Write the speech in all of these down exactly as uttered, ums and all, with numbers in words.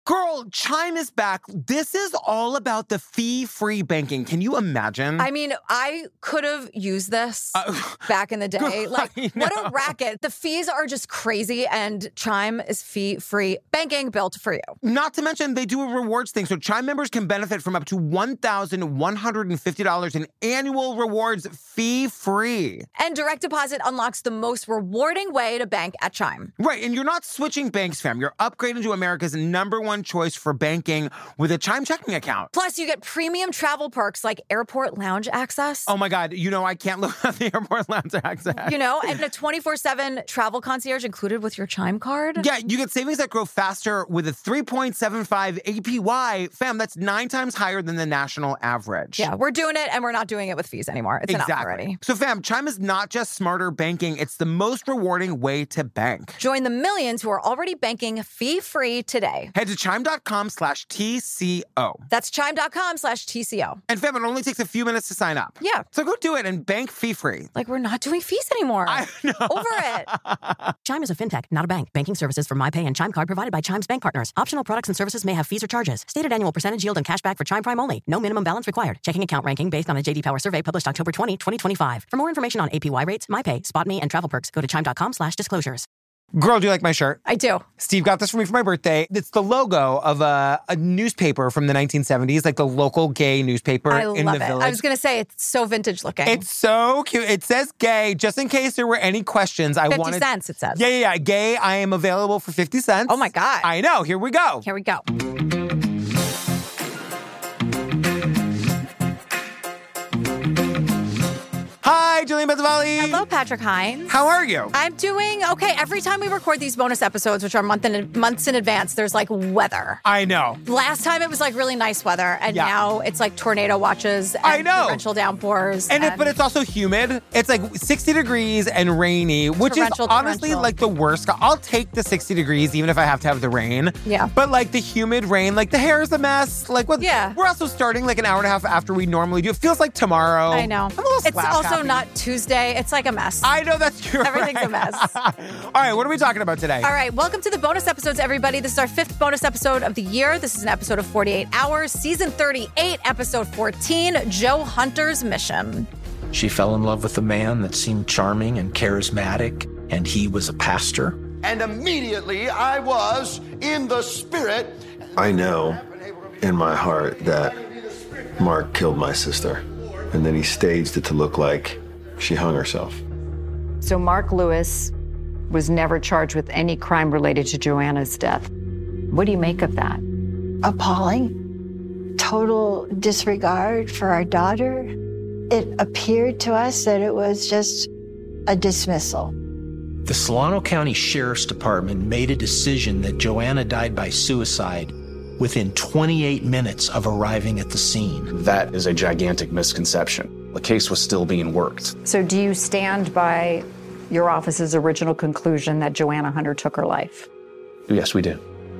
Girl, Chime is back. This is all about the fee-free banking. Can you imagine? I mean, I could have used this uh, back in the day. Like, what a racket. The fees are just crazy, and Chime is fee-free banking built for you. Not to mention, they do a rewards thing, so Chime members can benefit from up to one thousand one hundred fifty dollars in annual rewards fee-free. And direct deposit unlocks the most rewarding way to bank at Chime. Right, and you're not switching banks, fam. You're upgrading to America's number one choice for banking with a Chime checking account. Plus, you get premium travel perks like airport lounge access. Oh my God, you know, I can't look at the airport lounge access. You know, and a twenty-four seven travel concierge included with your Chime card. Yeah, you get savings that grow faster with a three point seven five A P Y. Fam, that's nine times higher than the national average. Yeah, we're doing it, and we're not doing it with fees anymore. It's exactly. enough already. So fam, Chime is not just smarter banking, it's the most rewarding way to bank. Join the millions who are already banking fee-free today. Head to chime.com slash TCO. That's chime.com slash TCO. And fam, it only takes a few minutes to sign up. Yeah. So go do it and bank fee-free. Like we're not doing fees anymore. I know. Over it. Chime is a fintech, not a bank. Banking services from MyPay and Chime Card provided by Chime's bank partners. Optional products and services may have fees or charges. Stated annual percentage yield and cashback for Chime Prime only. No minimum balance required. Checking account ranking based on a J D Power survey published October twentieth, twenty twenty-five. For more information on A P Y rates, MyPay, SpotMe, and travel perks, go to chime.com slash disclosures. Girl, do you like my shirt? I do. Steve got this for me for my birthday. It's the logo of a, a newspaper from the nineteen seventies, like the local gay newspaper I in love the it. village. I was going to say, it's so vintage looking. It's so cute. It says gay. Just in case there were any questions, I fifty wanted... fifty cents, it says. Yeah, yeah, yeah. Gay, I am available for fifty cents. Oh, my God. I know. Here we go. Here we go. Hi, Julian Bezzavali. Hello, Patrick Hines. How are you? I'm doing okay. Every time we record these bonus episodes, which are month in, months in advance, there's like weather. I know. Last time it was like really nice weather, and Yeah. now it's like tornado watches and I know. torrential downpours. And, it, but it's also humid. It's like sixty degrees and rainy, which Torrential, is honestly torrential. like the worst. I'll take the sixty degrees even if I have to have the rain. Yeah. But like the humid rain, like the hair is a mess. Like what? Yeah. We're also starting like an hour and a half after we normally do. It feels like tomorrow. I know. I'm a little It's slap also happy. not Tuesday. It's like a mess. I know that's true. Everything's right? a mess. All right, what are we talking about today? All right, welcome to the bonus episodes, everybody. This is our fifth bonus episode of the year. This is an episode of forty-eight hours, season thirty-eight, episode fourteen, Joe Hunter's Mission. She fell in love with a man that seemed charming and charismatic, and he was a pastor. And immediately I was in the spirit. I know in my heart that Mark killed my sister, and then he staged it to look like she hung herself. So Mark Lewis was never charged with any crime related to Joanna's death. What do you make of that? Appalling. Total disregard for our daughter. It appeared to us that it was just a dismissal. The Solano County Sheriff's Department made a decision that Joanna died by suicide within twenty-eight minutes of arriving at the scene. That is a gigantic misconception. The case was still being worked. So do you stand by your office's original conclusion that Joanna Hunter took her life? Yes, we do.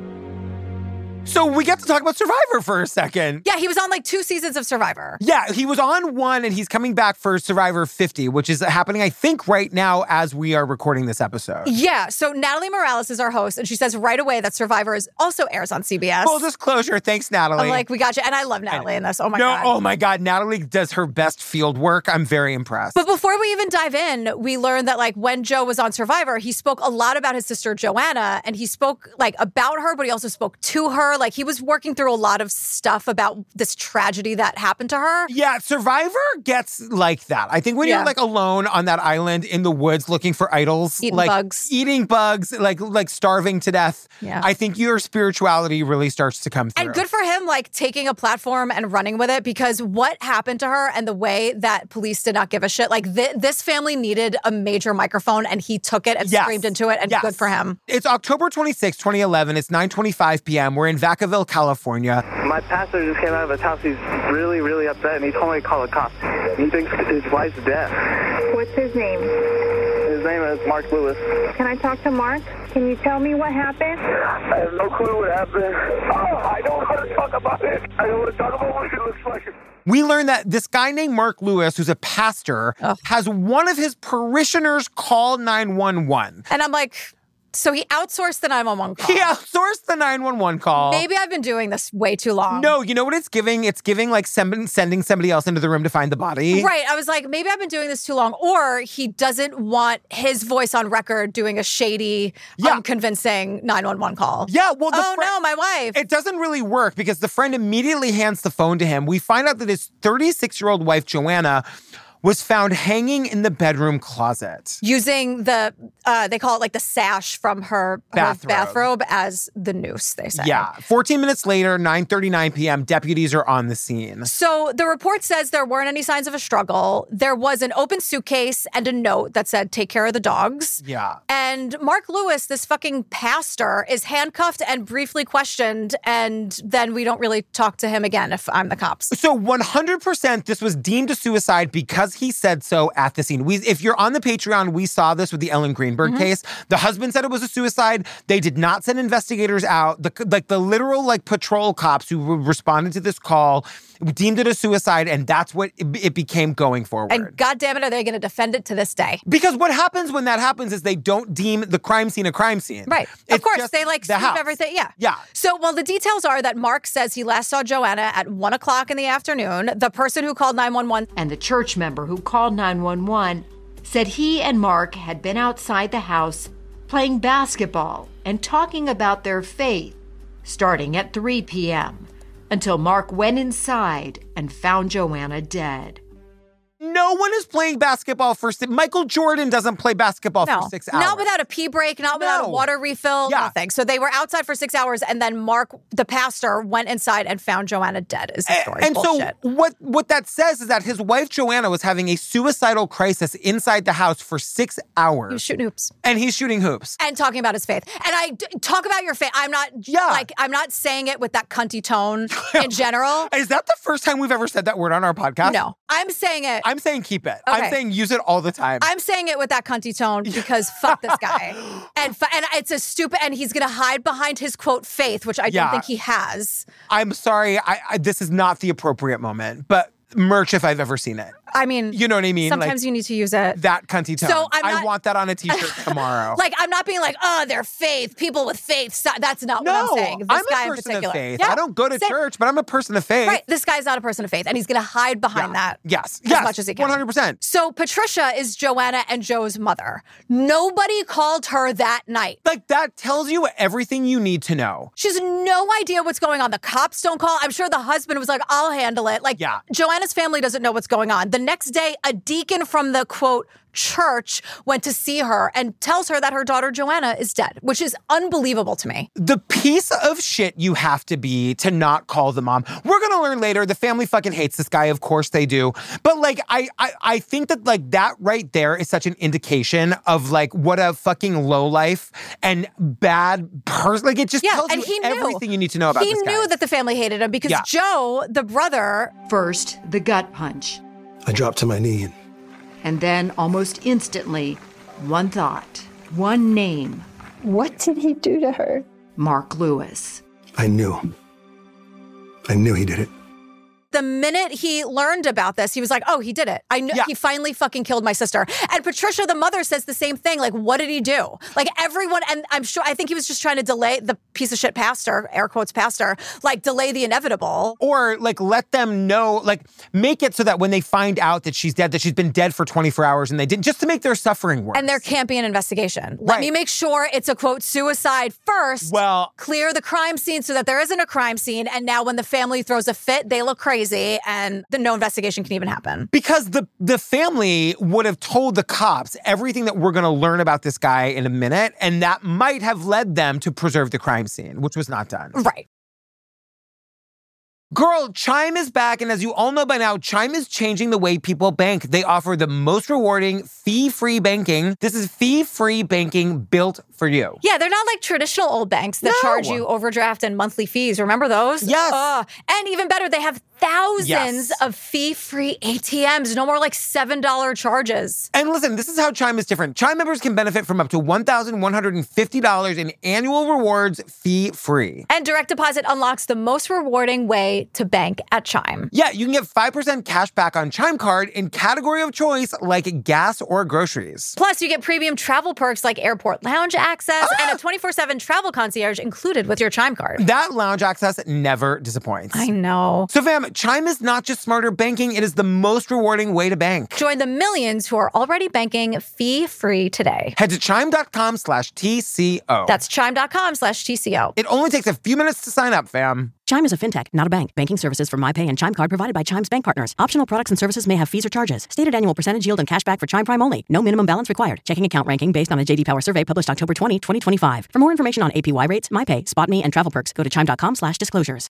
So we get to talk about Survivor for a second. Yeah, he was on like two seasons of Survivor. Yeah, he was on one and he's coming back for Survivor fifty, which is happening, I think, right now as we are recording this episode. Yeah, so Natalie Morales is our host, and she says right away that Survivor is also airs on C B S. Full disclosure, thanks, Natalie. I'm like, we got you. And I love Natalie in this. Oh, my no, God. Oh, my God. Natalie does her best field work. I'm very impressed. But before we even dive in, we learned that, like, when Joe was on Survivor, he spoke a lot about his sister, Joanna, and he spoke, like, about her, but he also spoke to her. Like, he was working through a lot of stuff about this tragedy that happened to her. Yeah, Survivor gets like that. I think when Yeah. you're, like, alone on that island in the woods looking for idols. Eating like, bugs. Eating bugs, like, like starving to death. Yeah. I think your spirituality really starts to come through. And good for him, like, taking a platform and running with it, because what happened to her and the way that police did not give a shit, like, th- this family needed a major microphone, and he took it and Yes. screamed into it, and Yes. good for him. It's October twenty-sixth, twenty eleven. It's nine twenty-five p.m. We're in Vacaville, California. My pastor just came out of his house. He's really, really upset, and he told me to call the cops. He thinks his wife's dead. What's his name? His name is Mark Lewis. Can I talk to Mark? Can you tell me what happened? I have no clue what happened. Oh, I don't want to talk about it. I don't want to talk about what it looks like. We learned that this guy named Mark Lewis, who's a pastor, Ugh. has one of his parishioners call nine one one. And I'm like, So he outsourced the nine one one call. He outsourced the nine one one call. Maybe I've been doing this way too long. No, you know what it's giving? It's giving like sem- sending somebody else into the room to find the body. Right. I was like, maybe I've been doing this too long. Or he doesn't want his voice on record doing a shady, yeah. unconvincing nine one one call. Yeah, well, the Oh, fri- no, my wife. It doesn't really work because the friend immediately hands the phone to him. We find out that his thirty-six-year-old wife, Joanna, was found hanging in the bedroom closet. Using the, uh, they call it like the sash from her, her Bathrobe. bathrobe as the noose, they say. Yeah. fourteen minutes later, nine thirty-nine p.m., deputies are on the scene. So the report says there weren't any signs of a struggle. There was an open suitcase and a note that said, take care of the dogs. Yeah. And Mark Lewis, this fucking pastor, is handcuffed and briefly questioned, and then we don't really talk to him again if I'm the cops. So one hundred percent this was deemed a suicide because he said so at the scene. We, if you're on the Patreon, we saw this with the Ellen Greenberg Mm-hmm. case. The husband said it was a suicide. They did not send investigators out. The, like the literal like patrol cops who responded to this call deemed it a suicide, and that's what it, it became going forward. And God damn it, are they going to defend it to this day? Because what happens when that happens is they don't deem the crime scene a crime scene. Right. It's of course, just they like the sweep house. everything. Yeah. Yeah. So, well, the details are that Mark says he last saw Joanna at one o'clock in the afternoon. The person who called nine one one and the church member who called nine one one said he and Mark had been outside the house playing basketball and talking about their faith starting at three p.m. until Mark went inside and found Joanna dead. No one is playing basketball for six. Michael Jordan doesn't play basketball no, for six hours. Not without a pee break, not without No. a water refill, Yeah. nothing. So they were outside for six hours, and then Mark, the pastor, went inside and found Joanna dead. Is the story And bullshit? so what, what that says is that his wife, Joanna, was having a suicidal crisis inside the house for six hours. He was shooting hoops. And he's shooting hoops. And talking about his faith. And I d- talk about your faith. I'm not Yeah. like I'm not saying it with that cunty tone in general. Is that the first time we've ever said that word on our podcast? No. I'm saying it. I'm saying keep it. Okay. I'm saying use it all the time. I'm saying it with that cunty tone because fuck this guy. And fu- and it's a stupid, and he's going to hide behind his quote faith, which I Yeah. don't think he has. I'm sorry. I, I this is not the appropriate moment, but merch if I've ever seen it. I mean, You know what I mean? sometimes Like, you need to use it. that cunty tone. So I'm I not- want that on a t-shirt tomorrow. Like, I'm not being like, oh, their faith, people with faith. So- That's not no, what I'm saying. This I'm guy a in person particular. of faith. Yeah, I don't go to same. church, but I'm a person of faith. Right. This guy's not a person of faith, and he's going to hide behind Yeah. that. Yes. As yes. much as he can. one hundred percent. So Patricia is Joanna and Joe's mother. Nobody called her that night. Like, that tells you everything you need to know. She has no idea what's going on. The cops don't call. I'm sure the husband was like, I'll handle it. Like, Yeah. Joanna's family doesn't know what's going on. The next day, a deacon from the, quote, church went to see her and tells her that her daughter Joanna is dead, which is unbelievable to me. The piece of shit you have to be to not call the mom. We're going to learn later. The family fucking hates this guy. Of course they do. But like, I, I, I think that like that right there is such an indication of like what a fucking lowlife and bad person. Like, it just Yeah, tells and you he knew. everything you need to know about He this guy. knew that the family hated him because Yeah. Joe, the brother, First, the gut punch. I dropped to my knee and And then, almost instantly, one thought, one name, What did he do to her? Mark Lewis. I knew. I knew he did it. the minute he learned about this, he was like, oh, he did it. I knew Yeah. he finally fucking killed my sister. And Patricia, the mother, says the same thing. Like, what did he do? Like, everyone, and I'm sure, I think he was just trying to delay the piece of shit pastor, air quotes pastor, like delay the inevitable. Or like let them know, like make it so that when they find out that she's dead, that she's been dead for twenty-four hours and they didn't, just to make their suffering worse. And there can't be an investigation. Let Right. me make sure it's a quote suicide first. Well, clear the crime scene so that there isn't a crime scene. And now when the family throws a fit, they look crazy and then no investigation can even happen. because the the family would have told the cops everything that we're going to learn about this guy in a minute, and that might have led them to preserve the crime scene, which was not done. Right. Girl, Chime is back, and as you all know by now, Chime is changing the way people bank. They offer the most rewarding fee-free banking. This is fee-free banking built for you. Yeah, they're not like traditional old banks that No. charge you overdraft and monthly fees. Remember those? Yes. Ugh. And even better, they have thousands Yes. of fee-free A T Ms. No more like seven dollar charges. And listen, this is how Chime is different. Chime members can benefit from up to one thousand one hundred fifty dollars in annual rewards fee-free. And direct deposit unlocks the most rewarding way to bank at Chime. Yeah, you can get five percent cash back on Chime Card in category of choice like gas or groceries. Plus, you get premium travel perks like airport lounge access Ah! and a twenty-four seven travel concierge included with your Chime card. That lounge access never disappoints. I know. So fam, Chime is not just smarter banking, it is the most rewarding way to bank. Join the millions who are already banking fee-free today. Head to chime.com slash TCO. That's chime.com slash TCO. It only takes a few minutes to sign up, fam. Chime is a fintech, not a bank. Banking services from MyPay and Chime Card provided by Chime's bank partners. Optional products and services may have fees or charges. Stated annual percentage yield and cashback for Chime Prime only. No minimum balance required. Checking account ranking based on a J D Power survey published October twentieth, twenty twenty-five. For more information on A P Y rates, MyPay, SpotMe, and travel perks, go to chime.com slash disclosures.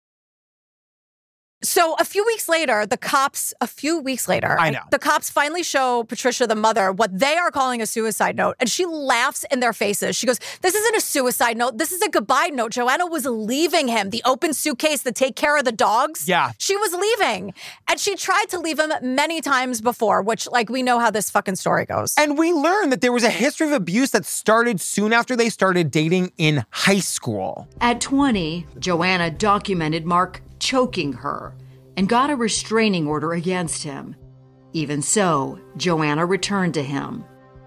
So a few weeks later, the cops, a few weeks later, I know. the cops finally show Patricia, the mother, what they are calling a suicide note. And she laughs in their faces. She goes, this isn't a suicide note. This is a goodbye note. Joanna was leaving him. The open suitcase to take care of the dogs. Yeah. She was leaving. And she tried to leave him many times before, which, like, we know how this fucking story goes. And we learned that there was a history of abuse that started soon after they started dating in high school. At twenty, Joanna documented Mark choking her and got a restraining order against him. Even so, Joanna returned to him.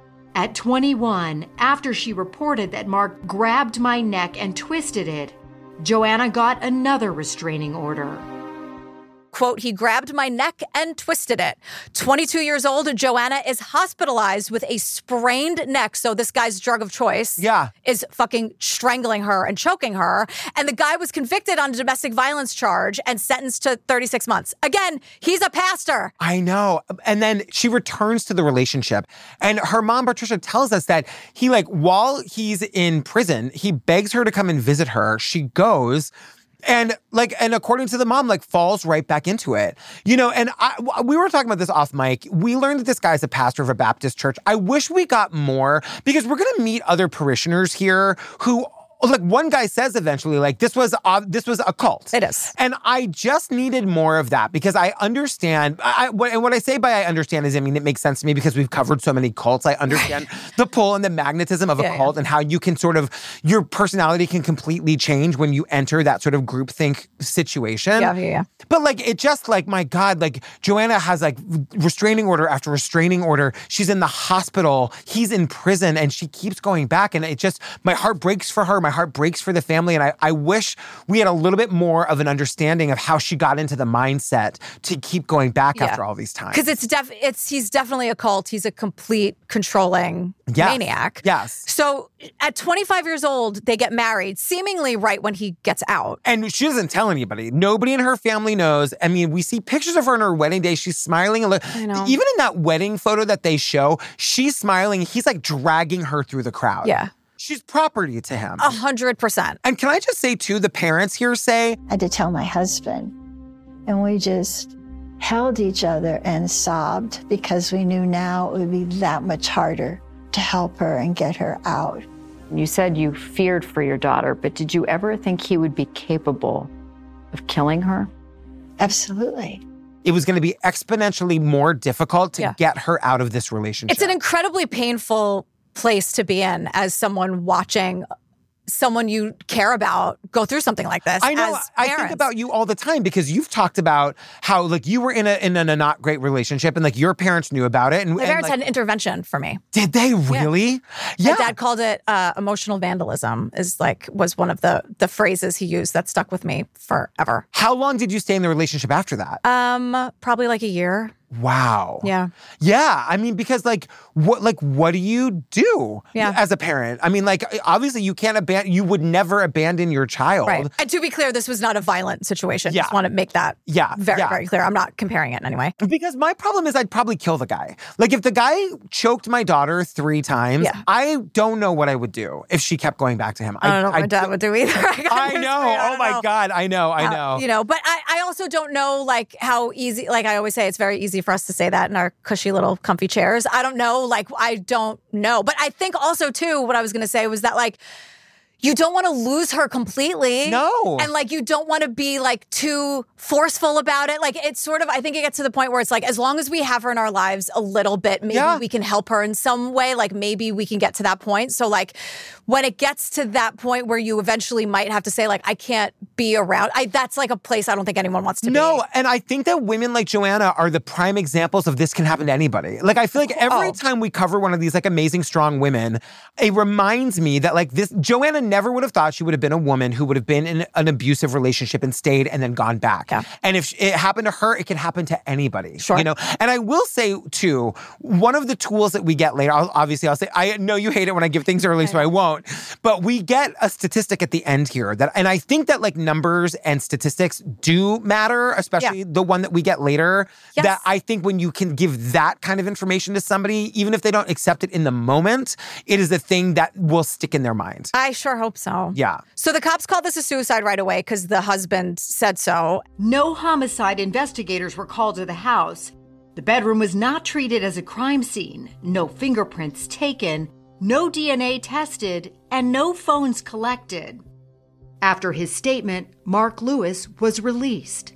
At twenty-one, after she reported that Mark grabbed my neck and twisted it, Joanna got another restraining order. Quote, he grabbed my neck and twisted it. twenty-two years old, Joanna is hospitalized with a sprained neck. So this guy's drug of choice Yeah. is fucking strangling her and choking her. And the guy was convicted on a domestic violence charge and sentenced to thirty-six months. Again, he's a pastor. I know. And then she returns to the relationship. And her mom, Patricia, tells us that he, like, while he's in prison, he begs her to come and visit her. She goes. And like, and according to the mom, like falls right back into it, you know, and I, we were talking about this off mic. We learned that this guy's a pastor of a Baptist church. I wish we got more because we're going to meet other parishioners here who, like one guy says eventually, like this was uh, this was a cult. It is. And I just needed more of that because I understand, I, what, and what I say by I understand is, I mean, it makes sense to me because we've covered so many cults. I understand the pull and the magnetism of a Yeah, cult yeah. and how you can sort of, your personality can completely change when you enter that sort of groupthink situation. Yeah, yeah, yeah. But like, it just like, my God, like Joanna has like restraining order after restraining order. She's in the hospital. He's in prison and she keeps going back. And it just, my heart breaks for her. My heart breaks for the family. And I, I wish we had a little bit more of an understanding of how she got into the mindset to keep going back Yeah. after all these times. Because it's def it's he's definitely a cult. He's a complete controlling Yes. maniac. Yes. So at twenty-five years old, they get married, seemingly right when he gets out. And she doesn't tell anybody. Nobody in her family knows. I mean, we see pictures of her on her wedding day. She's smiling. A little. I know. Even in that wedding photo that they show, she's smiling. He's like dragging her through the crowd. Yeah. She's property to him. A hundred percent. And can I just say, too, the parents here say, I had to tell my husband, and we just held each other and sobbed because we knew now it would be that much harder to help her and get her out. You said you feared for your daughter, but did you ever think he would be capable of killing her? Absolutely. it was going to be exponentially more difficult to Yeah. get her out of this relationship. It's an incredibly painful place to be in as someone watching someone you care about go through something like this. I know. As I think parents. about you all the time because you've talked about how like you were in a in a not great relationship and like your parents knew about it. And My and, parents like, had an intervention for me. did they really? Yeah. My dad called it uh, emotional vandalism. Is like was one of the the phrases he used that stuck with me forever. How long did you stay in the relationship after that? Um, probably like a year. Wow. Yeah. Yeah. I mean, because like, what, like, what do you do Yeah. as a parent? I mean, like, obviously you can't abandon, you would never abandon your child. Right. And to be clear, this was not a violent situation. Yeah. Just want to make that Yeah, very, yeah. very clear. I'm not comparing it in any way. Because my problem is I'd probably kill the guy. Like, if the guy choked my daughter three times, Yeah. I don't know what I would do if she kept going back to him. I don't know what my dad don't- would do either. I, I know. Oh my know. God. I know. I Uh, know. you know, but I, I also don't know like how easy, like I always say, it's very easy for us to say that in our cushy little comfy chairs. I don't know. Like, I don't know. But I think also too, what I was going to say was that like, you don't want to lose her completely. No. And like, you don't want to be like too forceful about it. Like, it's sort of, I think it gets to the point where it's like, as long as we have her in our lives a little bit, maybe yeah. we can help her in some way. Like, maybe we can get to that point. So like, when it gets to that point where you eventually might have to say like, I can't be around, I, that's like a place I don't think anyone wants to no, be. No, and I think that women like Joanna are the prime examples of this can happen to anybody. Like, I feel like every oh. time we cover one of these like amazing, strong women, it reminds me that like this, Joanna never would have thought she would have been a woman who would have been in an abusive relationship and stayed and then gone back. Yeah. And if it happened to her, it can happen to anybody. Sure. You know? And I will say, too, one of the tools that we get later, I'll, obviously I'll say, I know you hate it when I give things early, I so I won't. But we get a statistic at the end here that, and I think that like numbers and statistics do matter, especially yeah. the one that we get later. Yes. That I think when you can give that kind of information to somebody, even if they don't accept it in the moment, it is a thing that will stick in their mind. I sure hope so. Yeah. So the cops called this a suicide right away because the husband said so. No homicide investigators were called to the house. The bedroom was not treated as a crime scene. No fingerprints taken, no D N A tested, and no phones collected. After his statement, Mark Lewis was released.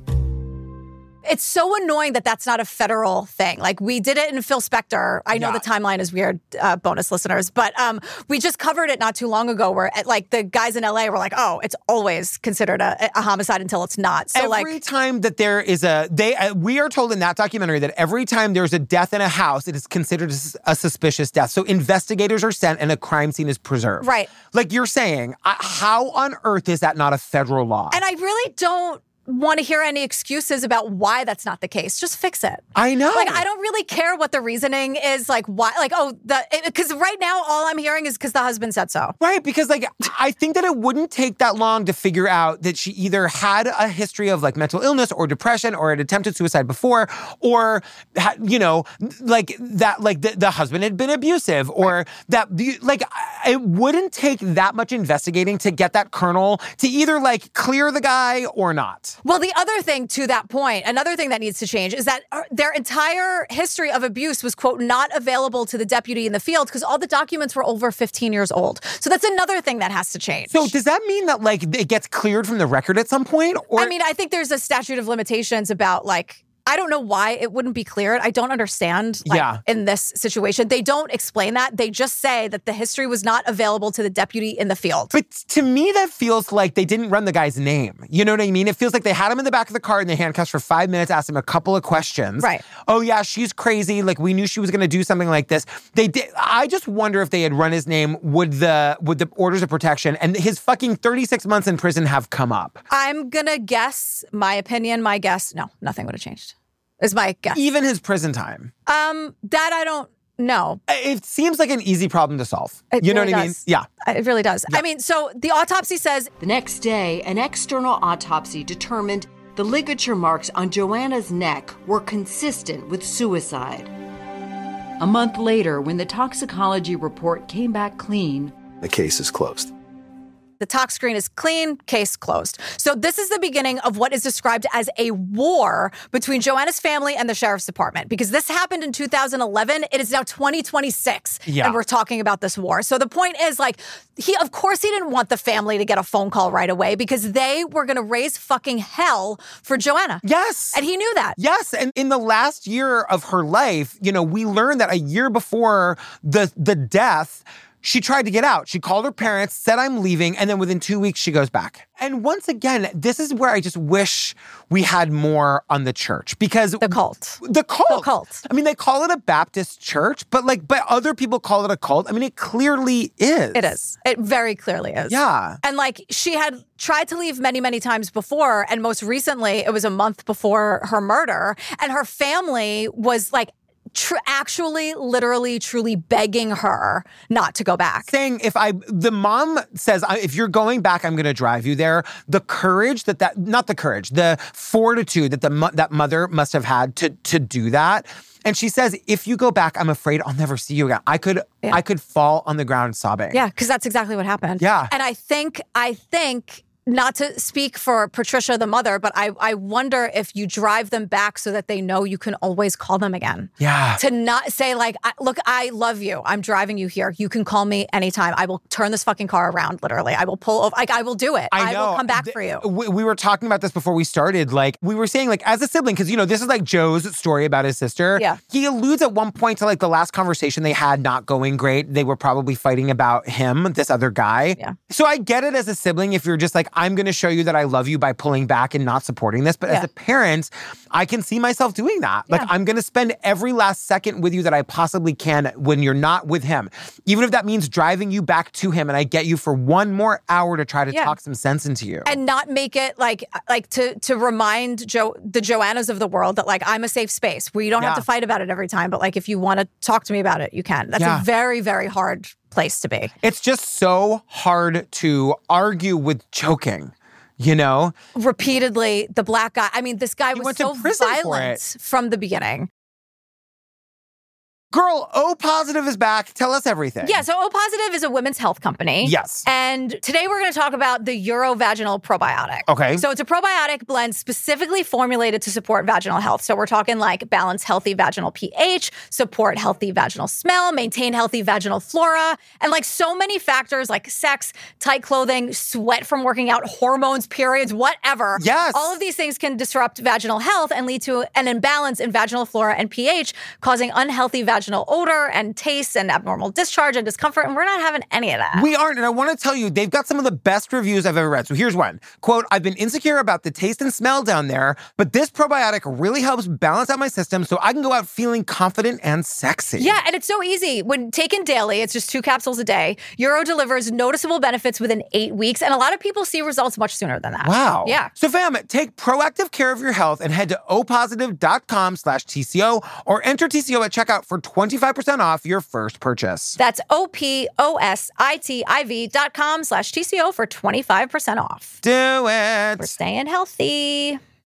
It's so annoying that that's not a federal thing. Like, we did it in Phil Spector. I know yeah. the timeline is weird, uh, bonus listeners, but um, we just covered it not too long ago where, like, the guys in L A were like, oh, it's always considered a, a homicide until it's not. So, every like, time that there is a, they, uh, we are told in that documentary that every time there's a death in a house, it is considered a, a suspicious death. So investigators are sent and a crime scene is preserved. Right. Like you're saying, uh, how on earth is that not a federal law? And I really don't want to hear any excuses about why that's not the case. Just fix it. I know. Like, I don't really care what the reasoning is. Like, why? Like, oh, the because right now all I'm hearing is because the husband said so. Right, because like I think that it wouldn't take that long to figure out that she either had a history of like mental illness or depression or had attempted suicide before, or you know, like that, like the, the husband had been abusive, or right. that like it wouldn't take that much investigating to get that colonel to either like clear the guy or not. Well, the other thing to that point, another thing that needs to change is that their entire history of abuse was, quote, not available to the deputy in the field because all the documents were over fifteen years old. So that's another thing that has to change. So does that mean that, like, it gets cleared from the record at some point? Or- I mean, I think there's a statute of limitations about, like, I don't know why it wouldn't be cleared. I don't understand, like, yeah. in this situation. They don't explain that. They just say that the history was not available to the deputy in the field. But to me, that feels like they didn't run the guy's name. You know what I mean? It feels like they had him in the back of the car in the handcuffs for five minutes, asked him a couple of questions. Right. Oh, yeah, she's crazy. Like, we knew she was going to do something like this. They did. I just wonder if they had run his name, would the would the orders of protection and his fucking thirty-six months in prison have come up? I'm going to guess, my opinion, my guess, no, nothing would have changed. Is my guess. Even his prison time. Um, that I don't know. It seems like an easy problem to solve. It you know really what I does. mean? Yeah. It really does. Yeah. I mean, so the autopsy says... The next day, an external autopsy determined the ligature marks on Joanna's neck were consistent with suicide. A month later, when the toxicology report came back clean... The case is closed. The tox screen is clean, case closed. So this is the beginning of what is described as a war between Joanna's family and the sheriff's department. Because this happened in two thousand eleven. It is now twenty twenty-six. Yeah. And we're talking about this war. So the point is, like, he, of course he didn't want the family to get a phone call right away because they were going to raise fucking hell for Joanna. Yes. And he knew that. Yes. And in the last year of her life, you know, we learned that a year before the the death, she tried to get out. She called her parents, said, I'm leaving, and then within two weeks, she goes back. And once again, this is where I just wish we had more on the church, because... The cult. The cult. The cult. I mean, they call it a Baptist church, but like, but other people call it a cult. I mean, it clearly is. It is. It very clearly is. Yeah. And like, she had tried to leave many, many times before, and most recently, it was a month before her murder, and her family was like, Tr- actually, literally, truly begging her not to go back. Saying, if I, the mom says, if you're going back, I'm going to drive you there. The courage that that, not the courage, the fortitude that the that mother must have had to to do that. And she says, if you go back, I'm afraid I'll never see you again. I could, yeah. I could fall on the ground sobbing. Yeah, because that's exactly what happened. Yeah. And I think, I think... not to speak for Patricia, the mother, but I, I wonder if you drive them back so that they know you can always call them again. Yeah. To not say like, look, I love you. I'm driving you here. You can call me anytime. I will turn this fucking car around, literally. I will pull over. Like, I will do it. I, I know. will come back Th- for you. We, we were talking about this before we started. Like, we were saying, like, as a sibling, because, you know, this is like Joe's story about his sister. Yeah. He alludes at one point to like the last conversation they had not going great. They were probably fighting about him, this other guy. Yeah. So I get it as a sibling if you're just like, I'm going to show you that I love you by pulling back and not supporting this. But yeah. as a parent, I can see myself doing that. Yeah. Like, I'm going to spend every last second with you that I possibly can when you're not with him. Even if that means driving you back to him and I get you for one more hour to try to yeah. talk some sense into you. And not make it like, like to to remind Joe, the Joannas of the world that like, I'm a safe space where you don't yeah. have to fight about it every time. But like, if you want to talk to me about it, you can. That's yeah. a very, very hard place to be. It's just so hard to argue with choking, you know? Repeatedly, the black guy. I mean, this guy he was went so to prison violent for it. from the beginning. Girl, O Positive is back. Tell us everything. Yeah, so O Positive is a women's health company. Yes. And today we're going to talk about the Urovaginal Probiotic. Okay. So it's a probiotic blend specifically formulated to support vaginal health. So we're talking like balance healthy vaginal pH, support healthy vaginal smell, maintain healthy vaginal flora, and like so many factors like sex, tight clothing, sweat from working out, hormones, periods, whatever. Yes. All of these things can disrupt vaginal health and lead to an imbalance in vaginal flora and pH, causing unhealthy vaginal vaginal odor and taste and abnormal discharge and discomfort, and we're not having any of that. We aren't, and I want to tell you, they've got some of the best reviews I've ever read. So here's one. Quote, I've been insecure about the taste and smell down there, but this probiotic really helps balance out my system so I can go out feeling confident and sexy. Yeah, and it's so easy. When taken daily, it's just two capsules a day. Uro delivers noticeable benefits within eight weeks, and a lot of people see results much sooner than that. Wow. Yeah. So fam, take proactive care of your health and head to opositive.com slash TCO or enter T C O at checkout for twenty-five percent off your first purchase. That's O-P-O-S-I-T-I-V dot com slash T C O for twenty-five percent off. Do it. We're staying healthy.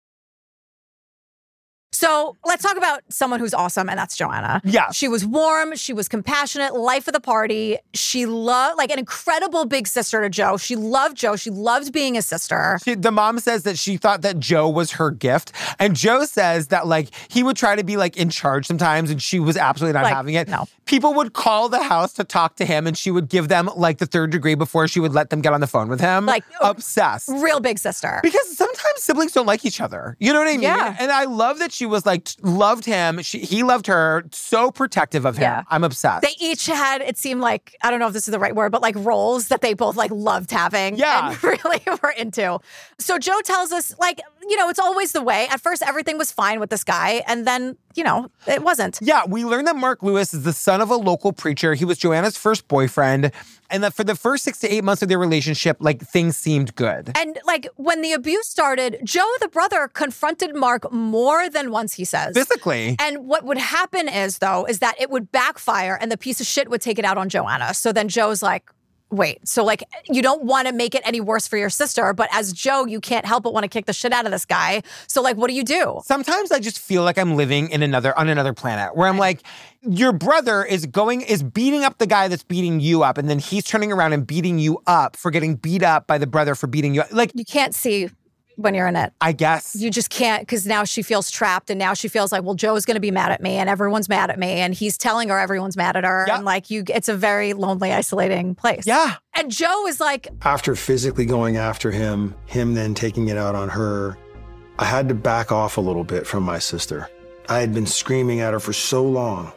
So let's talk about someone who's awesome, and that's Joanna. Yeah. She was warm. She was compassionate, life of the party. She loved, like, an incredible big sister to Joe. She loved Joe. She loved being his sister. She, the mom says that she thought that Joe was her gift. And Joe says that, like, he would try to be, like, in charge sometimes, and she was absolutely not Like, having it. no. People would call the house to talk to him, and she would give them, like, the third degree before she would let them get on the phone with him. Like, obsessed. Real big sister. Because sometimes siblings don't like each other. You know what I mean? Yeah. And I love that she was like, loved him. She, he loved her. So protective of him. Yeah. I'm obsessed. They each had, it seemed like, I don't know if this is the right word, but like roles that they both like loved having. Yeah. And really were into. So Joe tells us, like, you know, it's always the way. At first, everything was fine with this guy. And then, you know, it wasn't. Yeah, we learned that Mark Lewis is the son of a local preacher. He was Joanna's first boyfriend. And that for the first six to eight months of their relationship, like, things seemed good. And like when the abuse started, Joe, the brother, confronted Mark more than once, he says. Physically. And what would happen is, though, is that it would backfire and the piece of shit would take it out on Joanna. So then Joe's like, wait, so like you don't want to make it any worse for your sister, but as Joe, you can't help but want to kick the shit out of this guy. So like, what do you do? Sometimes I just feel like I'm living in another on another planet where I'm like, your brother is going is beating up the guy that's beating you up, and then he's turning around and beating you up for getting beat up by the brother for beating you up. Like, you can't see when you're in it. I guess. You just can't, because now she feels trapped, and now she feels like, well, Joe's going to be mad at me, and everyone's mad at me, and he's telling her everyone's mad at her. Yeah. And like, you, it's a very lonely, isolating place. Yeah. And Joe is like, After physically going after him, him then taking it out on her, I had to back off a little bit from my sister. I had been screaming at her for so long.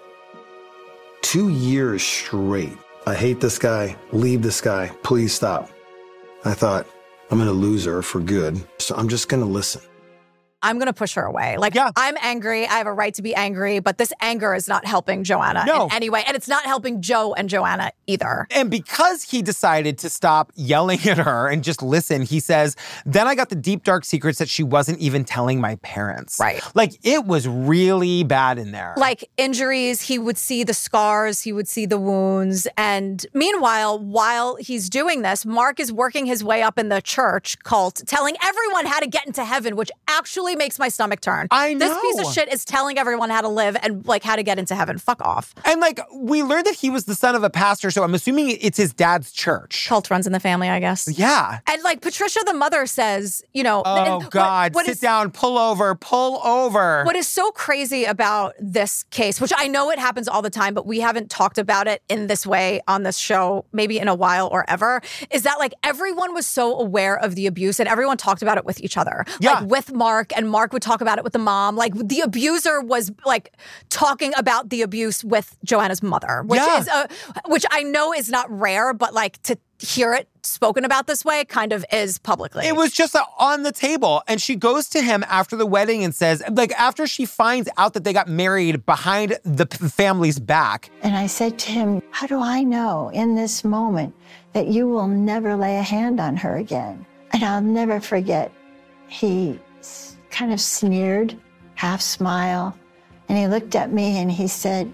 Two years straight. I hate this guy. Leave this guy. Please stop. I thought, I'm going to lose her for good, so I'm just going to listen. I'm going to push her away. Like, Yeah. I'm angry. I have a right to be angry, but this anger is not helping Joanna No. in any way. And it's not helping Joe and Joanna either. And because he decided to stop yelling at her and just listen, he says, then I got the deep, dark secrets that she wasn't even telling my parents. Right. Like, it was really bad in there. Like injuries, he would see the scars, he would see the wounds. And meanwhile, while he's doing this, Mark is working his way up in the church cult, telling everyone how to get into heaven, which actually literally makes my stomach turn. I know. This piece of shit is telling everyone how to live and like how to get into heaven. Fuck off. And like, we learned that he was the son of a pastor, so I'm assuming it's his dad's church. Cult runs in the family, I guess. Yeah. And like Patricia, the mother, says, you know, oh what, God, what sit is, down, pull over, pull over. What is so crazy about this case, which I know it happens all the time, but we haven't talked about it in this way on this show, maybe in a while or ever, is that like everyone was so aware of the abuse and everyone talked about it with each other. Yeah. Like with Mark, and Mark would talk about it with the mom. Like the abuser was like talking about the abuse with Joanna's mother, which Yeah. is a, which I know is not rare, but like to hear it spoken about this way kind of is publicly. It was just uh, on the table. And she goes to him after the wedding and says, like, after she finds out that they got married behind the p- family's back. And I said to him, how do I know in this moment that you will never lay a hand on her again? And I'll never forget, he s- kind of sneered, half smile, and he looked at me and he said,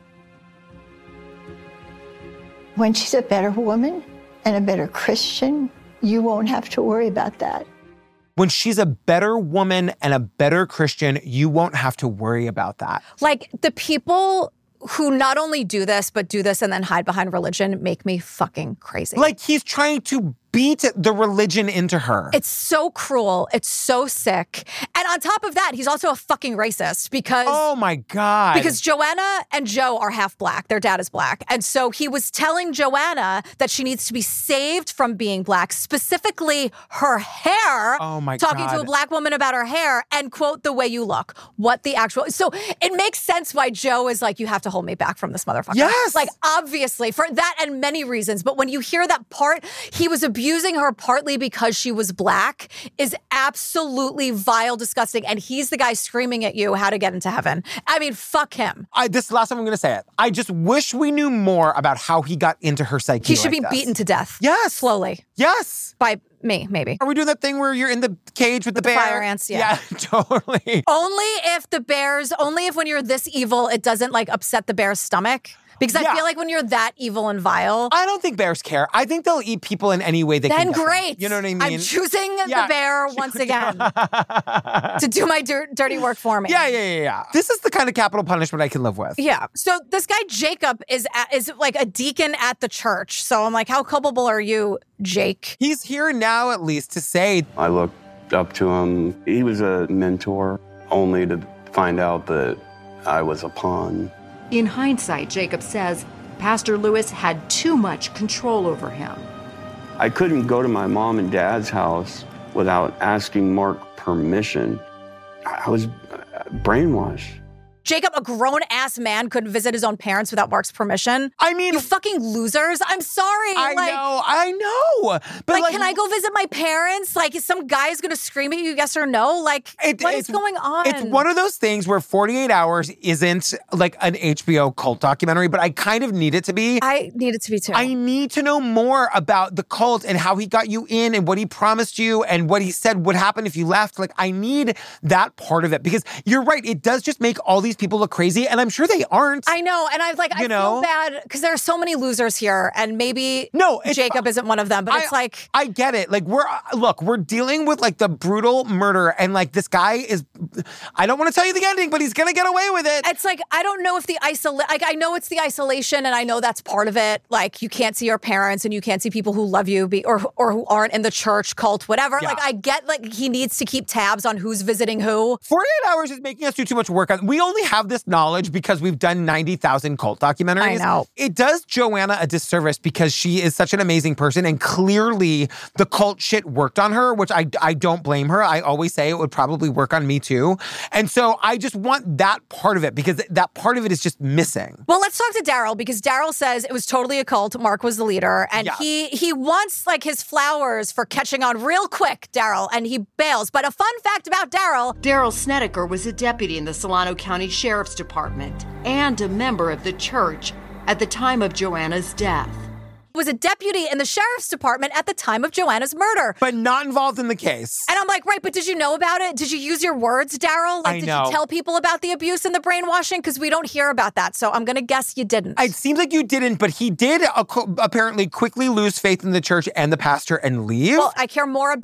when she's a better woman and a better Christian, you won't have to worry about that. When she's a better woman and a better Christian, you won't have to worry about that. Like the people who not only do this, but do this and then hide behind religion make me fucking crazy. Like he's trying to beat the religion into her. It's so cruel. It's so sick. And on top of that, he's also a fucking racist because... Oh my God. Because Joanna and Joe are half black. Their dad is black. And so he was telling Joanna that she needs to be saved from being black, specifically her hair. Oh my talking God. to a black woman about her hair and quote, the way you look. What the actual... So it makes sense why Joe is like, you have to hold me back from this motherfucker. Yes. Like, obviously, for that and many reasons. But when you hear that part, he was abusing her partly because she was black is absolutely vile, disgusting. And he's the guy screaming at you how to get into heaven. I mean, fuck him. I, this is the last time I'm going to say it. I just wish we knew more about how he got into her psyche. He should like be this. beaten to death. Yes. Slowly. Yes. By me, maybe. Are we doing that thing where you're in the cage with, With the the bear? fire ants, yeah. Yeah, totally. Only if the bears, only if when you're this evil, it doesn't like upset the bear's stomach. Because I Yeah. feel like when you're that evil and vile. I don't think bears care. I think they'll eat people in any way they Then can. Then great. You know what I mean? I'm choosing Yeah. the bear once again to do my dir- dirty work for me. Yeah, yeah, yeah, yeah. This is the kind of capital punishment I can live with. Yeah. So this guy Jacob is at, is like a deacon at the church. So I'm like, how culpable are you, Jake? He's here now at least to say, I looked up to him. He was a mentor, only to find out that I was a pawn. In hindsight, Jacob says Pastor Lewis had too much control over him. I couldn't go to my mom and dad's house without asking Mark permission. I was brainwashed. Jacob, a grown-ass man, couldn't visit his own parents without Mark's permission. I mean... You fucking losers. I'm sorry. I like, know, I know. But like, like, can I go visit my parents? Like, is some guy's gonna scream at you, yes or no? Like, It- what is it's- going on? It's one of those things where forty-eight hours isn't like an H B O cult documentary, but I kind of need it to be. I need it to be too. I need to know more about the cult and how he got you in and what he promised you and what he said would happen if you left. Like, I need that part of it because you're right. It does just make all these people look crazy. And I'm sure they aren't. I know. And I like, I You know? feel bad because there are so many losers here. And maybe No, it's- Jacob isn't one of them, but it's I- like, I get it. Like we're look, we're dealing with like the brutal murder, and like this guy is. I don't want to tell you the ending, but he's gonna get away with it. it's like, I don't know if the isolation, like, I know it's the isolation and I know that's part of it. Like, you can't see your parents and you can't see people who love you be, or, or who aren't in the church, cult, whatever. Yeah. Like, I get like he needs to keep tabs on who's visiting who. forty-eight hours is making us do too much work on. We only have this knowledge because we've done ninety thousand cult documentaries. I know. It does Joanna a disservice because she is such an amazing person and clearly the cult shit worked on her, which I, I don't blame her. I always say it would probably work on me too. And so I just want that part of it because that part of it is just missing. Well, let's talk to Daryl because Daryl says it was totally a cult. Mark was the leader, and Yeah. he he wants like his flowers for catching on real quick, Daryl, and he bails. But a fun fact about Daryl: Daryl Snedeker was a deputy in the Solano County Sheriff's Department and a member of the church at the time of Joanna's death. was a deputy in the sheriff's department at the time of Joanna's murder. But not involved in the case. And I'm like, right, but did you know about it? Did you use your words, Daryl? Like, I did know. you tell people about the abuse and the brainwashing? Because we don't hear about that. So I'm going to guess you didn't. It seems like you didn't, but he did uh, apparently quickly lose faith in the church and the pastor and leave. Well, I care more about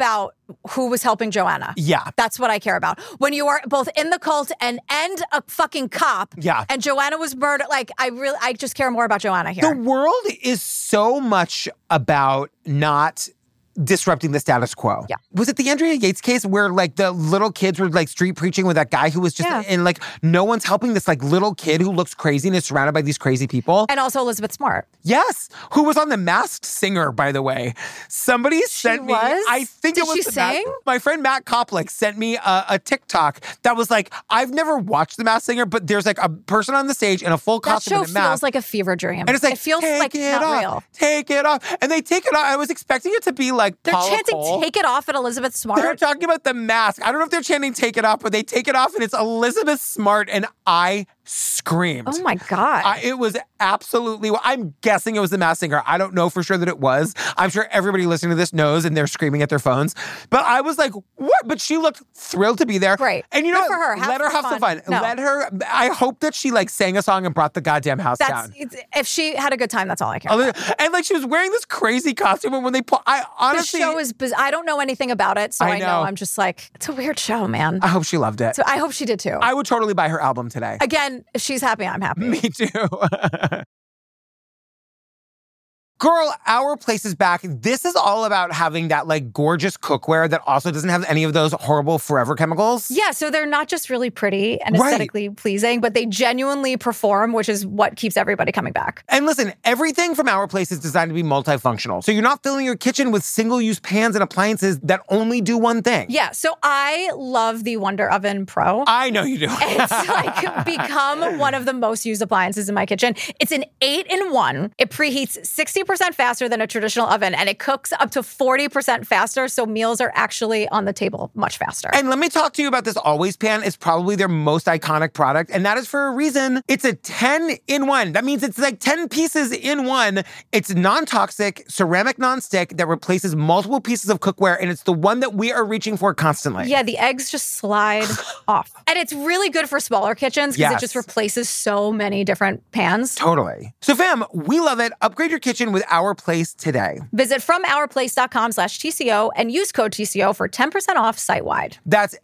who was helping Joanna. Yeah. That's what I care about. When you are both in the cult and and a fucking cop. Yeah. And Joanna was murdered. Like, I really, I just care more about Joanna here. The world is so much about not disrupting the status quo. Yeah. Was it the Andrea Yates case where like the little kids were like street preaching with that guy who was just, Yeah. and like no one's helping this like little kid who looks crazy and is surrounded by these crazy people? And also Elizabeth Smart. Yes. Who was on The Masked Singer, by the way. Somebody sent me, was? I think Did it was she the Mas- sing? my friend Matt Koplik sent me a, a TikTok that was like, I've never watched The Masked Singer, but there's like a person on the stage in a full That costume show and a mask. feels like a fever dream. And it's like, it feels take like it not off, real. take it off. And they take it off. I was expecting it to be like They're Paula chanting Cole. "Take it off" at Elizabeth Smart. They're talking about The Mask. I don't know if they're chanting "Take it off," but they take it off and it's Elizabeth Smart, and I screamed. Oh my God. I, it was absolutely, I'm guessing it was The Masked Singer. I don't know for sure that it was. I'm sure everybody listening to this knows and they're screaming at their phones. But I was like, what? But she looked thrilled to be there. Great. And you know Good what? for her. Have Let her some have some fun. fun. No. Let her, I hope that she like sang a song and brought the goddamn house That's down. it's, if she had a good time, that's all I care. Eli- about. And like she was wearing this crazy costume, and when they pull, I honestly, This show is. Biz- I don't know anything about it, so I I know. know. I'm just like, it's a weird show, man. I hope she loved it. So I hope she did too. I would totally buy her album today. Again, if she's happy, I'm happy. Me too. Girl, Our Place is back. This is all about having that like gorgeous cookware that also doesn't have any of those horrible forever chemicals. Yeah, so they're not just really pretty and Right. aesthetically pleasing, but they genuinely perform, which is what keeps everybody coming back. And listen, everything from Our Place is designed to be multifunctional. So you're not filling your kitchen with single-use pans and appliances that only do one thing. Yeah, so I love the Wonder Oven Pro. I know you do. It's like become one of the most used appliances in my kitchen. It's an eight in one. It preheats sixty percent faster than a traditional oven, and it cooks up to forty percent faster, so meals are actually on the table much faster. And let me talk to you about this Always pan. It's probably their most iconic product, and that is for a reason. It's a ten in one. That means it's like ten pieces in one. It's non-toxic, ceramic non-stick that replaces multiple pieces of cookware, and it's the one that we are reaching for constantly. Yeah, the eggs just slide off. And it's really good for smaller kitchens because Yes. it just replaces so many different pans. Totally. So fam, we love it. Upgrade your kitchen with Our Place today. Visit FromOurPlace.com slash TCO and use code T C O for ten percent off site-wide. That's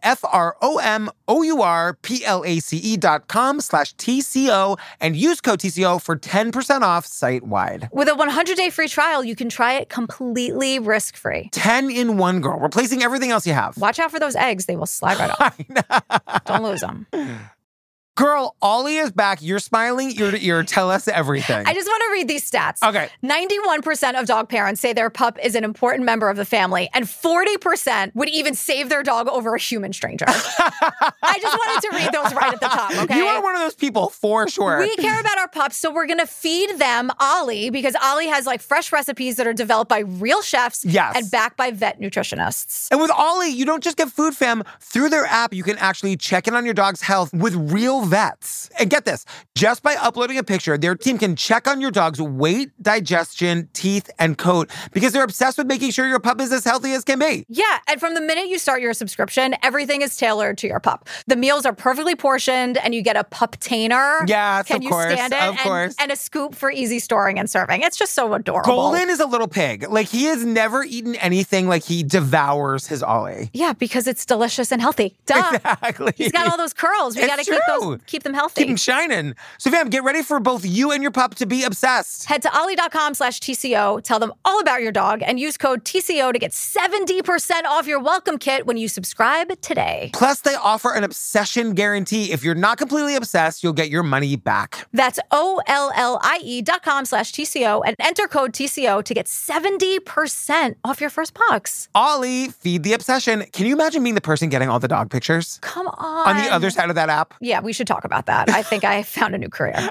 F-R-O-M-O-U-R-P-L-A-C-E dot com slash T-C-O and use code T C O for ten percent off site-wide. With a one hundred day free trial, you can try it completely risk-free. ten in one, girl. Replacing everything else you have. Watch out for those eggs. They will slide right off. Don't lose them. Girl, Ollie is back. You're smiling ear to ear. Tell us everything. I just want to read these stats. Okay. ninety-one percent of dog parents say their pup is an important member of the family, and forty percent would even save their dog over a human stranger. I just wanted to read those right at the top, okay? You are one of those people, for sure. We care about our pups, so we're going to feed them Ollie because Ollie has like fresh recipes that are developed by real chefs Yes. and backed by vet nutritionists. And with Ollie, you don't just get food, fam. Through their app, you can actually check in on your dog's health with real vets. And get this, just by uploading a picture, their team can check on your dog's weight, digestion, teeth, and coat because they're obsessed with making sure your pup is as healthy as can be. Yeah, and from the minute you start your subscription, everything is tailored to your pup. The meals are perfectly portioned, and you get a pup-tainer. Yes, Can of you course, stand it? of and, course. And a scoop for easy storing and serving. It's just so adorable. Golden is a little pig. Like, he has never eaten anything like he devours his Ollie. Yeah, because it's delicious and healthy. Duh. Exactly. He's got all those curls. We It's got to keep those, true. keep them healthy. Keep him shining. So, fam, get ready for both you and your pup to be obsessed. Head to ollie.com slash TCO, tell them all about your dog, and use code T C O to get seventy percent off your welcome kit when you subscribe today. Plus, they offer an obsession guarantee. If you're not completely obsessed, you'll get your money back. That's O-L-L-I-E dot com slash TCO and enter code T C O to get seventy percent off your first box. Ollie, feed the obsession. Can you imagine being the person getting all the dog pictures? Come on. On the other side of that app? Yeah, we should talk about that. I think I found a new career.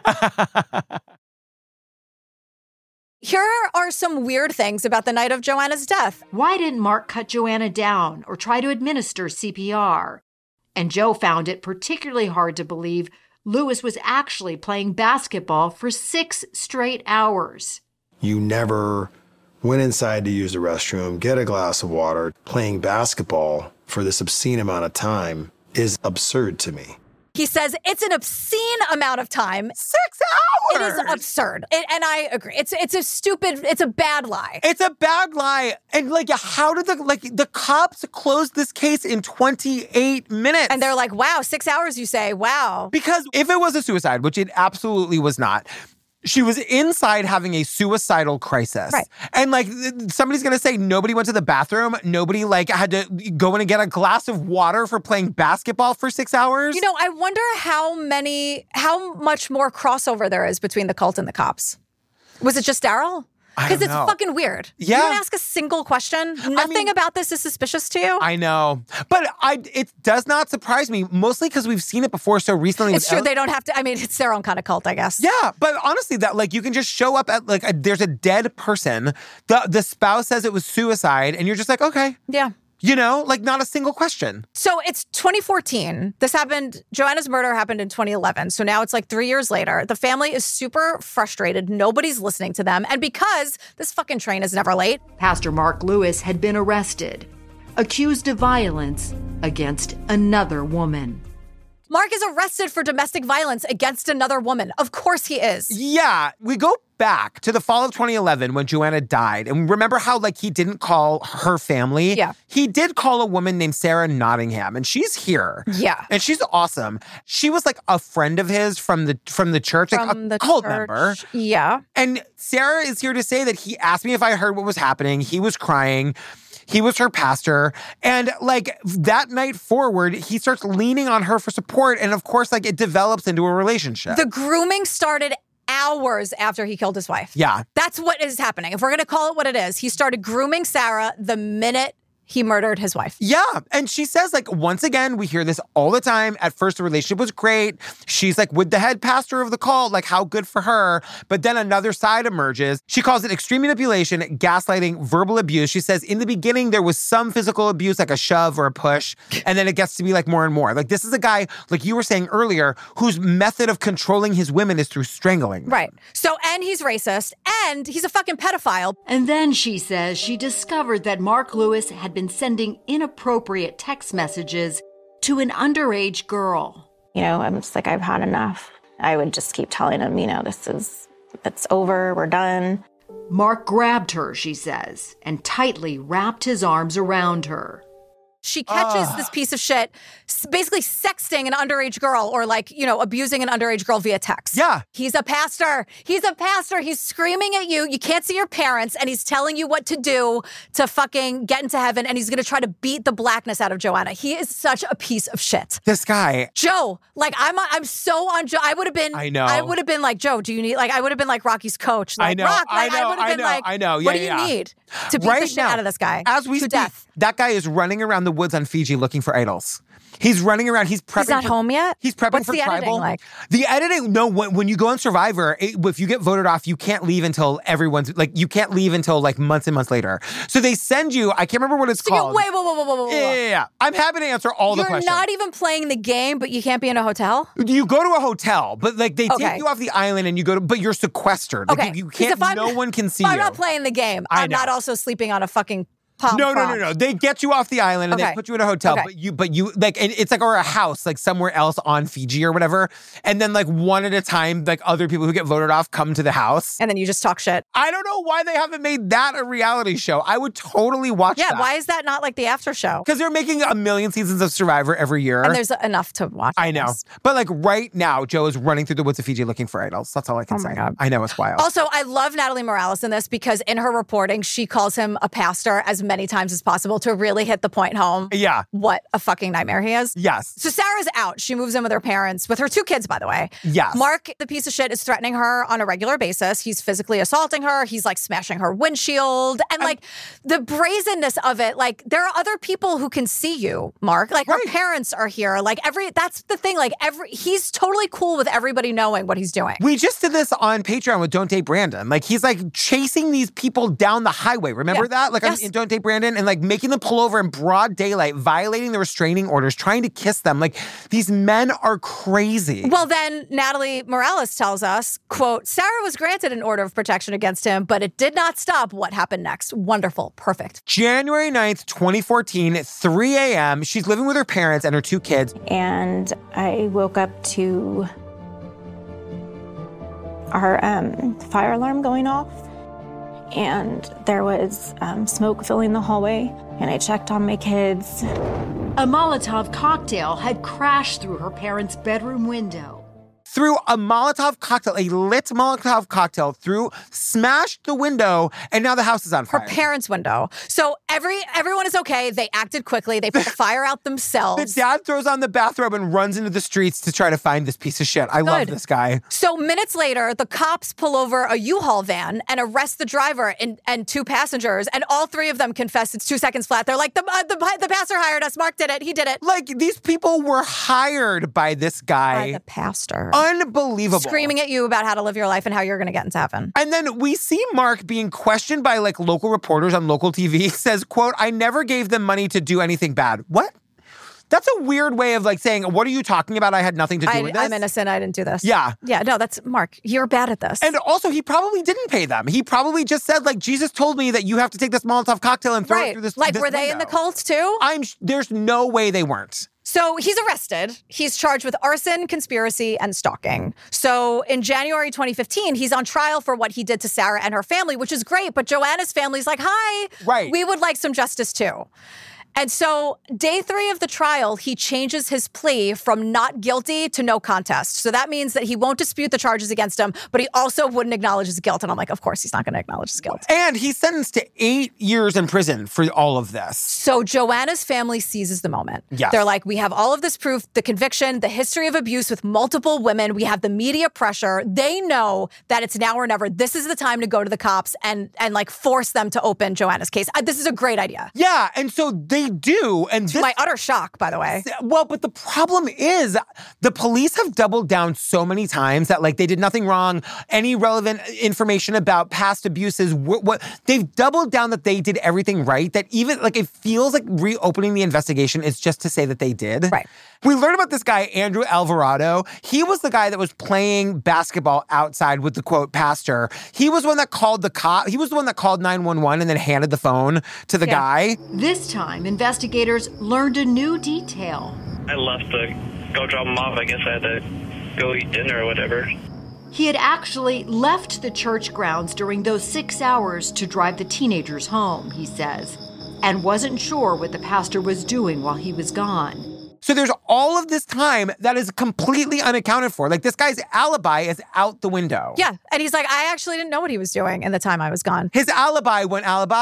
Here are some weird things about the night of Joanna's death. Why didn't Mark cut Joanna down or try to administer C P R? And Joe found it particularly hard to believe Lewis was actually playing basketball for six straight hours. You never went inside to use the restroom, get a glass of water. Playing basketball for this obscene amount of time is absurd to me. He says it's an obscene amount of time. Six hours! It is absurd. It, and I agree. It's it's a stupid, it's a bad lie. It's a bad lie. And like, how did the, like, the cops close this case in twenty-eight minutes? And they're like, wow, six hours, you say? Wow. Because if it was a suicide, which it absolutely was not, she was inside having a suicidal crisis. Right. And like, somebody's going to say nobody went to the bathroom. Nobody like had to go in and get a glass of water for playing basketball for six hours. You know, I wonder how many, how much more crossover there is between the cult and the cops. Was it just Daryl? Because it's know. fucking weird. Yeah. You don't ask a single question. Nothing I mean, about this is suspicious to you. I know. But I, it does not surprise me, mostly because we've seen it before so recently. It's true. They don't have to. I mean, it's their own kind of cult, I guess. Yeah. But honestly, that like you can just show up at like a, there's a dead person. The, the spouse says it was suicide and you're just like, okay. Yeah. You know, like not a single question. So it's twenty fourteen. This happened, Joanna's murder happened in twenty eleven. So now it's like three years later. The family is super frustrated. Nobody's listening to them. And because this fucking train is never late. Pastor Mark Lewis had been arrested, accused of violence against another woman. Mark is arrested for domestic violence against another woman. Of course he is. Yeah. We go back to the fall of twenty eleven when Joanna died. And remember how like he didn't call her family? Yeah. He did call a woman named Sarah Nottingham, and she's here. Yeah. And she's awesome. She was like a friend of his from the from the church, From like a the cult church. member. Yeah. And Sarah is here to say that he asked me if I heard what was happening. He was crying. He was her pastor. And like that night forward, he starts leaning on her for support. And of course, like it develops into a relationship. The grooming started hours after he killed his wife. Yeah. That's what is happening. If we're going to call it what it is, he started grooming Sarah the minute he murdered his wife. Yeah. And she says, like, once again, we hear this all the time. At first, the relationship was great. She's like with the head pastor of the cult, like how good for her. But then another side emerges. She calls it extreme manipulation, gaslighting, verbal abuse. She says in the beginning, there was some physical abuse, like a shove or a push. And then it gets to be like more and more. Like this is a guy, like you were saying earlier, whose method of controlling his women is through strangling. Right. So, and he's racist and he's a fucking pedophile. And then she says she discovered that Mark Lewis had been sending inappropriate text messages to an underage girl. You know, I'm just like, I've had enough. I would just keep telling him, you know, this is, it's over, we're done. Mark grabbed her, she says, and tightly wrapped his arms around her. She catches Ugh. this piece of shit basically sexting an underage girl or like, you know, abusing an underage girl via text. Yeah. He's a pastor. He's a pastor. He's screaming at you. You can't see your parents and he's telling you what to do to fucking get into heaven and he's going to try to beat the blackness out of Joanna. He is such a piece of shit. This guy. Joe, like I'm I'm so on Joe. I would have been I know. I would have been like, Joe, do you need like I would have been like Rocky's coach. Like, I know. Rock, like, I know. would have I been know. like, I know. Yeah, what do you yeah. need to beat Right the shit now, out of this guy? As we to speak, death. that guy is running around the woods on Fiji looking for idols. He's running around. He's prepping. He's not for, home yet? He's prepping What's for the tribal. editing like? The editing, no, when, when you go on Survivor, it, if you get voted off, you can't leave until everyone's, like, you can't leave until, like, months and months later. So they send you, I can't remember what it's So you, called. wait, whoa, whoa, whoa, whoa, whoa. Yeah, yeah, yeah. I'm happy to answer all You're the questions. not even playing the game, but you can't be in a hotel? You go to a hotel, but, like, they Okay. take you off the island and you go to, but you're sequestered. Like, Okay. you, you 'Cause can't, if I'm- no one can see If I'm you. not playing the game, I I'm know. not also sleeping on a fucking palm No, no, no, frond. no. They get you off the island and Okay. they put you in a hotel, Okay. but you, but you, like, and it's like, or a house, like somewhere else on Fiji or whatever. And then, like, one at a time, like, other people who get voted off come to the house. And then you just talk shit. I don't know why they haven't made that a reality show. I would totally watch Yeah, that. why is that not like the after show? Because they're making a million seasons of Survivor every year. And there's enough to watch. I know. this. But, like, right now, Joe is running through the woods of Fiji looking for idols. That's all I can Oh say. my God. I know, it's wild. Also, I love Natalie Morales in this because in her reporting, she calls him a pastor as many times as possible to really hit the point home. Yeah. What a fucking nightmare he is. Yes. So Sarah's out. She moves in with her parents, with her two kids, by the way. Yes. Mark, the piece of shit, is threatening her on a regular basis. He's physically assaulting her. He's like smashing her windshield. And like the brazenness of it, like there are other people who can see you, Mark. Like her parents are here. Like every, that's the thing. Like every, he's totally cool with everybody knowing what he's doing. We just did this on Patreon with Don't Date Brandon. Like, he's like chasing these people down the highway. Remember Yeah. that? Like, Yes. in Don't Date tape, Brandon, and like making them pull over in broad daylight, violating the restraining orders, trying to kiss them. Like, these men are crazy. Well, then Natalie Morales tells us, quote, Sarah was granted an order of protection against him, but it did not stop what happened next. Wonderful. Perfect. January ninth, twenty fourteen, at three a.m., she's living with her parents and her two kids. And I woke up to our um, fire alarm going off. And there was um, smoke filling the hallway. And I checked on my kids. A Molotov cocktail had crashed through her parents' bedroom window. Threw a Molotov cocktail, a lit Molotov cocktail through, smashed the window, and now the house is on fire. Her parents' window. So every everyone is okay. They acted quickly. They put the fire out themselves. The dad throws on the bathrobe and runs into the streets to try to find this piece of shit. I Good. love this guy. So minutes later, the cops pull over a U-Haul van and arrest the driver and, and two passengers, and all three of them confess it's two seconds flat. They're like, the, uh, the, the pastor hired us. Mark did it. He did it. Like, these people were hired by this guy. By the pastor. Unbelievable. Screaming at you about how to live your life and how you're going to get into heaven. And then we see Mark being questioned by like local reporters on local T V. Says, quote, I never gave them money to do anything bad. What? That's a weird way of like saying, what are you talking about? I had nothing to do I, with this. I'm innocent. I didn't do this. Yeah. Yeah, no, that's, Mark, you're bad at this. And also, he probably didn't pay them. He probably just said, like, Jesus told me that you have to take this Molotov cocktail and throw right. it through this Like, this were they window. in the cult too? I'm. There's no way they weren't. So he's arrested. He's charged with arson, conspiracy, and stalking. So in January twenty fifteen, he's on trial for what he did to Sarah and her family, which is great. But Joanna's family's like, hi, right. we would like some justice too. And so day three of the trial, he changes his plea from not guilty to no contest. So that means that he won't dispute the charges against him, but he also wouldn't acknowledge his guilt. And I'm like, of course, he's not going to acknowledge his guilt. And he's sentenced to eight years in prison for all of this. So Joanna's family seizes the moment. Yes. They're like, we have all of this proof, the conviction, the history of abuse with multiple women. We have the media pressure. They know that it's now or never. This is the time to go to the cops and, and like force them to open Joanna's case. This is a great idea. Yeah. And so they do. And to this, my utter shock, by the way. Well, but the problem is the police have doubled down so many times that like they did nothing wrong. Any relevant information about past abuses, what, what they've doubled down that they did everything right. That even like it feels like reopening the investigation is just to say that they did. Right. We learned about this guy, Andrew Alvarado. He was the guy that was playing basketball outside with the, quote, pastor. He was one that called the cop. He was the one that called nine one one and then handed the phone to the Yeah. guy. This time, investigators learned a new detail. I left to go drop him off. I guess I had to go eat dinner or whatever. He had actually left the church grounds during those six hours to drive the teenagers home, he says, and wasn't sure what the pastor was doing while he was gone. So there's all of this time that is completely unaccounted for. Like, this guy's alibi is out the window. Yeah. And he's like, I actually didn't know what he was doing in the time I was gone. His alibi went alibi.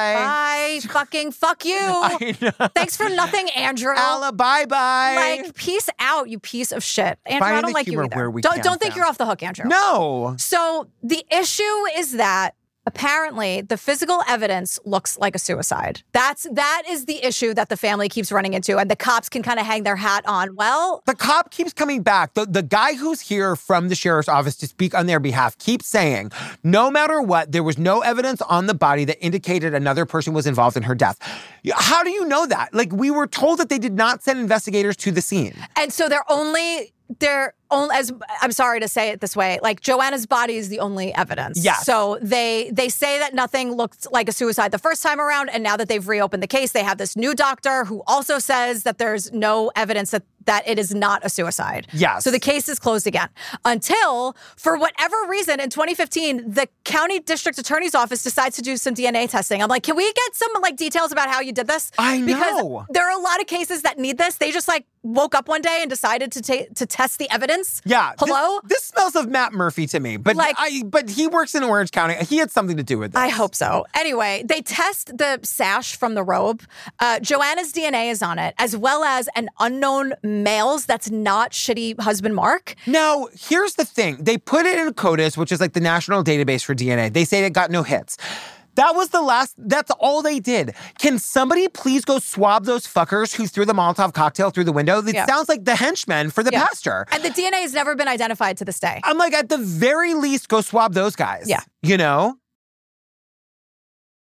Bye. Fucking fuck you. I know. Thanks for nothing, Andrew. Alibi bye. Like, peace out, you piece of shit. Andrew, Finding I don't the like you humor either. where we don't can, don't think Sam. you're off the hook, Andrew. No. So the issue is that apparently the physical evidence looks like a suicide. That's that is the issue that the family keeps running into, and the cops can kind of hang their hat on. Well, the cop keeps coming back. The, the guy who's here from the sheriff's office to speak on their behalf keeps saying, no matter what, there was no evidence on the body that indicated another person was involved in her death. How do you know that? Like, we were told that they did not send investigators to the scene. And so they're only... They're only, as I'm sorry to say it this way, like Joanna's body is the only evidence. Yes. So they they say that nothing looked like a suicide the first time around, and now that they've reopened the case, they have this new doctor who also says that there's no evidence that that it is not a suicide. Yes. So the case is closed again until, for whatever reason, in twenty fifteen, the county district attorney's office decides to do some D N A testing. I'm like, can we get some like details about how you did this? I know. Because there are a lot of cases that need this. They just like woke up one day and decided to take to test the evidence. Yeah. Hello? This, this smells of Matt Murphy to me. But Like- I but he works in Orange County. He had something to do with this. I hope so. Anyway, they test the sash from the robe. Uh, Joanna's D N A is on it, as well as an unknown male's that's not shitty husband Mark. Now, here's the thing. They put it in CODIS, which is like the national database for D N A. They say it got no hits. That was the last, that's all they did. Can somebody please go swab those fuckers who threw the Molotov cocktail through the window? It Yeah. sounds like the henchmen for the Yeah. pastor. And the D N A has never been identified to this day. I'm like, at the very least, go swab those guys. Yeah. You know?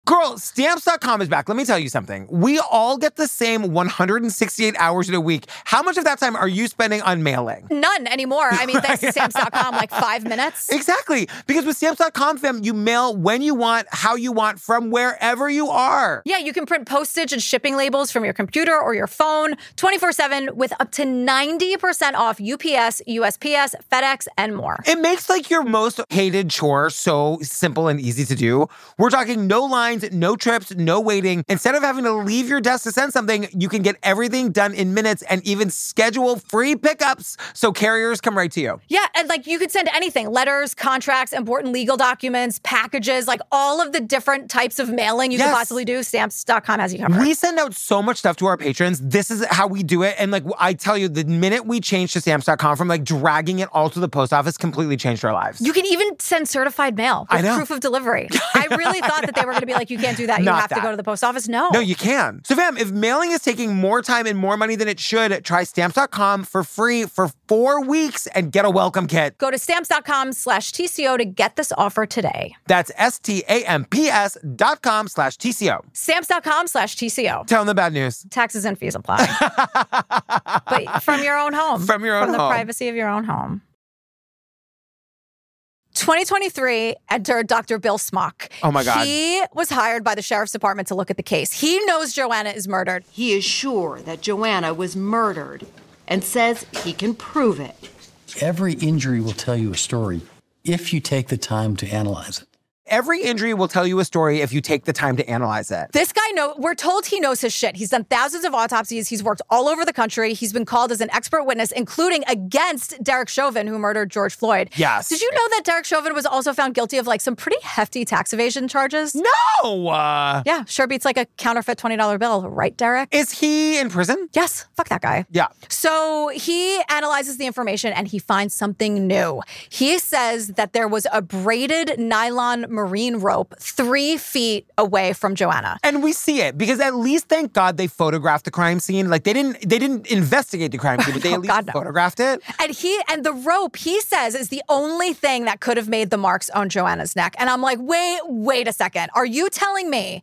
Girl, Stamps dot com is back. Let me tell you something. We all get the same one hundred sixty-eight hours in a week. How much of that time are you spending on mailing? None anymore. I mean, thanks to Stamps dot com, like five minutes. Exactly. Because with Stamps dot com, fam, you mail when you want, how you want, from wherever you are. Yeah, you can print postage and shipping labels from your computer or your phone twenty-four seven with up to ninety percent off U P S, U S P S, FedEx, and more. It makes like your most hated chore so simple and easy to do. We're talking no lines, no trips, no waiting. Instead of having to leave your desk to send something, you can get everything done in minutes and even schedule free pickups so carriers come right to you. Yeah, and like you could send anything, letters, contracts, important legal documents, packages, like all of the different types of mailing you Yes. could possibly do. Stamps dot com has you covered. We send out so much stuff to our patrons. This is how we do it. And like I tell you, the minute we changed to Stamps dot com from like dragging it all to the post office completely changed our lives. You can even send certified mail with I know. proof of delivery. I really thought that they were going to be like, you can't do that. You Not have that. to go to the post office. No. No, you can. So fam, if mailing is taking more time and more money than it should, try Stamps dot com for free for four weeks and get a welcome kit. Go to Stamps dot com slash T C O to get this offer today. That's S-T-A-M-P-S dot com slash T-C-O. Stamps dot com slash T C O. Tell them the bad news. Taxes and fees apply. But from your own home. From your own From the home. privacy of your own home. twenty twenty-three entered Doctor Bill Smock. Oh, my God. He was hired by the sheriff's department to look at the case. He knows Joanna is murdered. He is sure that Joanna was murdered and says he can prove it. Every injury will tell you a story if you take the time to analyze it. Every injury will tell you a story if you take the time to analyze it. This guy, know, we're told he knows his shit. He's done thousands of autopsies. He's worked all over the country. He's been called as an expert witness, including against Derek Chauvin, who murdered George Floyd. Yes. Did you know that Derek Chauvin was also found guilty of like some pretty hefty tax evasion charges? No! Uh, yeah, sure beats like a counterfeit twenty dollar bill, right, Derek? Is he in prison? Yes. Fuck that guy. Yeah. So he analyzes the information and he finds something new. He says that there was a braided nylon marine rope three feet away from Joanna. And we see it because at least, thank God, they photographed the crime scene. Like they didn't, they didn't investigate the crime scene, but they Oh, at least God, no. photographed it. And he and the rope, he says, is the only thing that could have made the marks on Joanna's neck. And I'm like, wait, wait a second. Are you telling me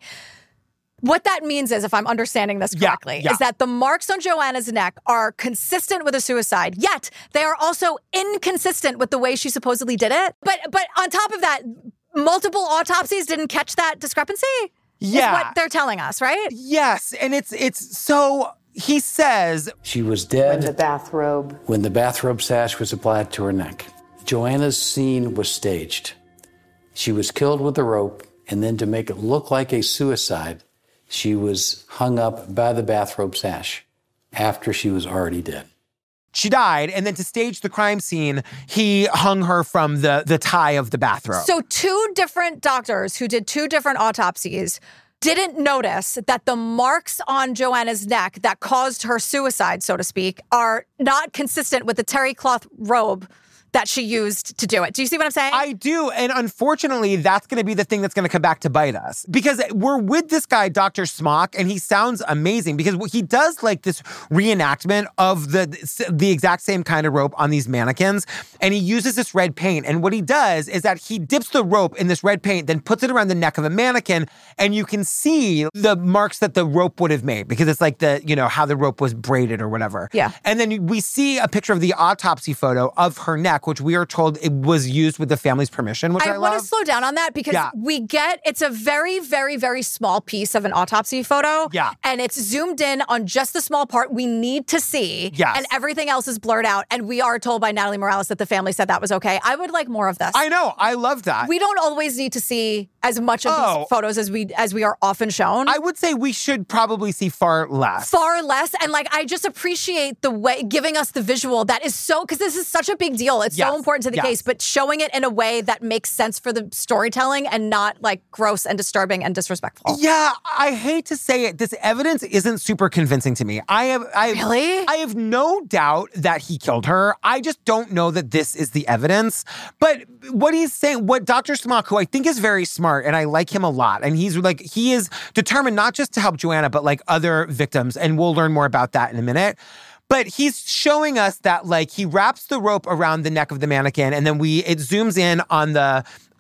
what that means is, if I'm understanding this correctly, yeah. is that the marks on Joanna's neck are consistent with a suicide, yet they are also inconsistent with the way she supposedly did it. But but on top of that, multiple autopsies didn't catch that discrepancy? Yeah. Is what they're telling us, right? Yes. And it's it's so he says She was dead When the bathrobe. when the bathrobe sash was applied to her neck. Joanna's scene was staged. She was killed with a rope, and then to make it look like a suicide, she was hung up by the bathrobe sash after she was already dead. she died, and then to stage the crime scene, he hung her from the, the tie of the bathrobe. So two different doctors who did two different autopsies didn't notice that the marks on Joanna's neck that caused her suicide, so to speak, are not consistent with the terry cloth robe that she used to do it. Do you see what I'm saying? I do. And unfortunately, that's going to be the thing that's going to come back to bite us. Because we're with this guy, Doctor Smock, and he sounds amazing because he does like this reenactment of the, the exact same kind of rope on these mannequins. And he uses this red paint. And what he does is that he dips the rope in this red paint, then puts it around the neck of a mannequin. And you can see the marks that the rope would have made because it's like the, you know, how the rope was braided or whatever. Yeah. And then we see a picture of the autopsy photo of her neck, which we are told it was used with the family's permission, which I, I want to love. slow down on that because Yeah. we get, it's a very, very, very small piece of an autopsy photo. Yeah. And it's zoomed in on just the small part we need to see. Yes. And everything else is blurred out. And we are told by Natalie Morales that the family said that was okay. I would like more of this. I know. I love that. We don't always need to see as much of Oh. these photos as we as we are often shown. I would say we should probably see far less. Far less. And like, I just appreciate the way, giving us the visual that is so, because this is such a big deal. It's Yes. so important to the Yes. case, but showing it in a way that makes sense for the storytelling and not like gross and disturbing and disrespectful. Yeah, I hate to say it. This evidence isn't super convincing to me. I have, I Really? I have no doubt that he killed her. I just don't know that this is the evidence. But what he's saying, what Doctor Smock, who I think is very smart, and I like him a lot, and he's like, he is determined not just to help Joanna, but like other victims, and we'll learn more about that in a minute. But he's showing us that like he wraps the rope around the neck of the mannequin, and then we it zooms in on the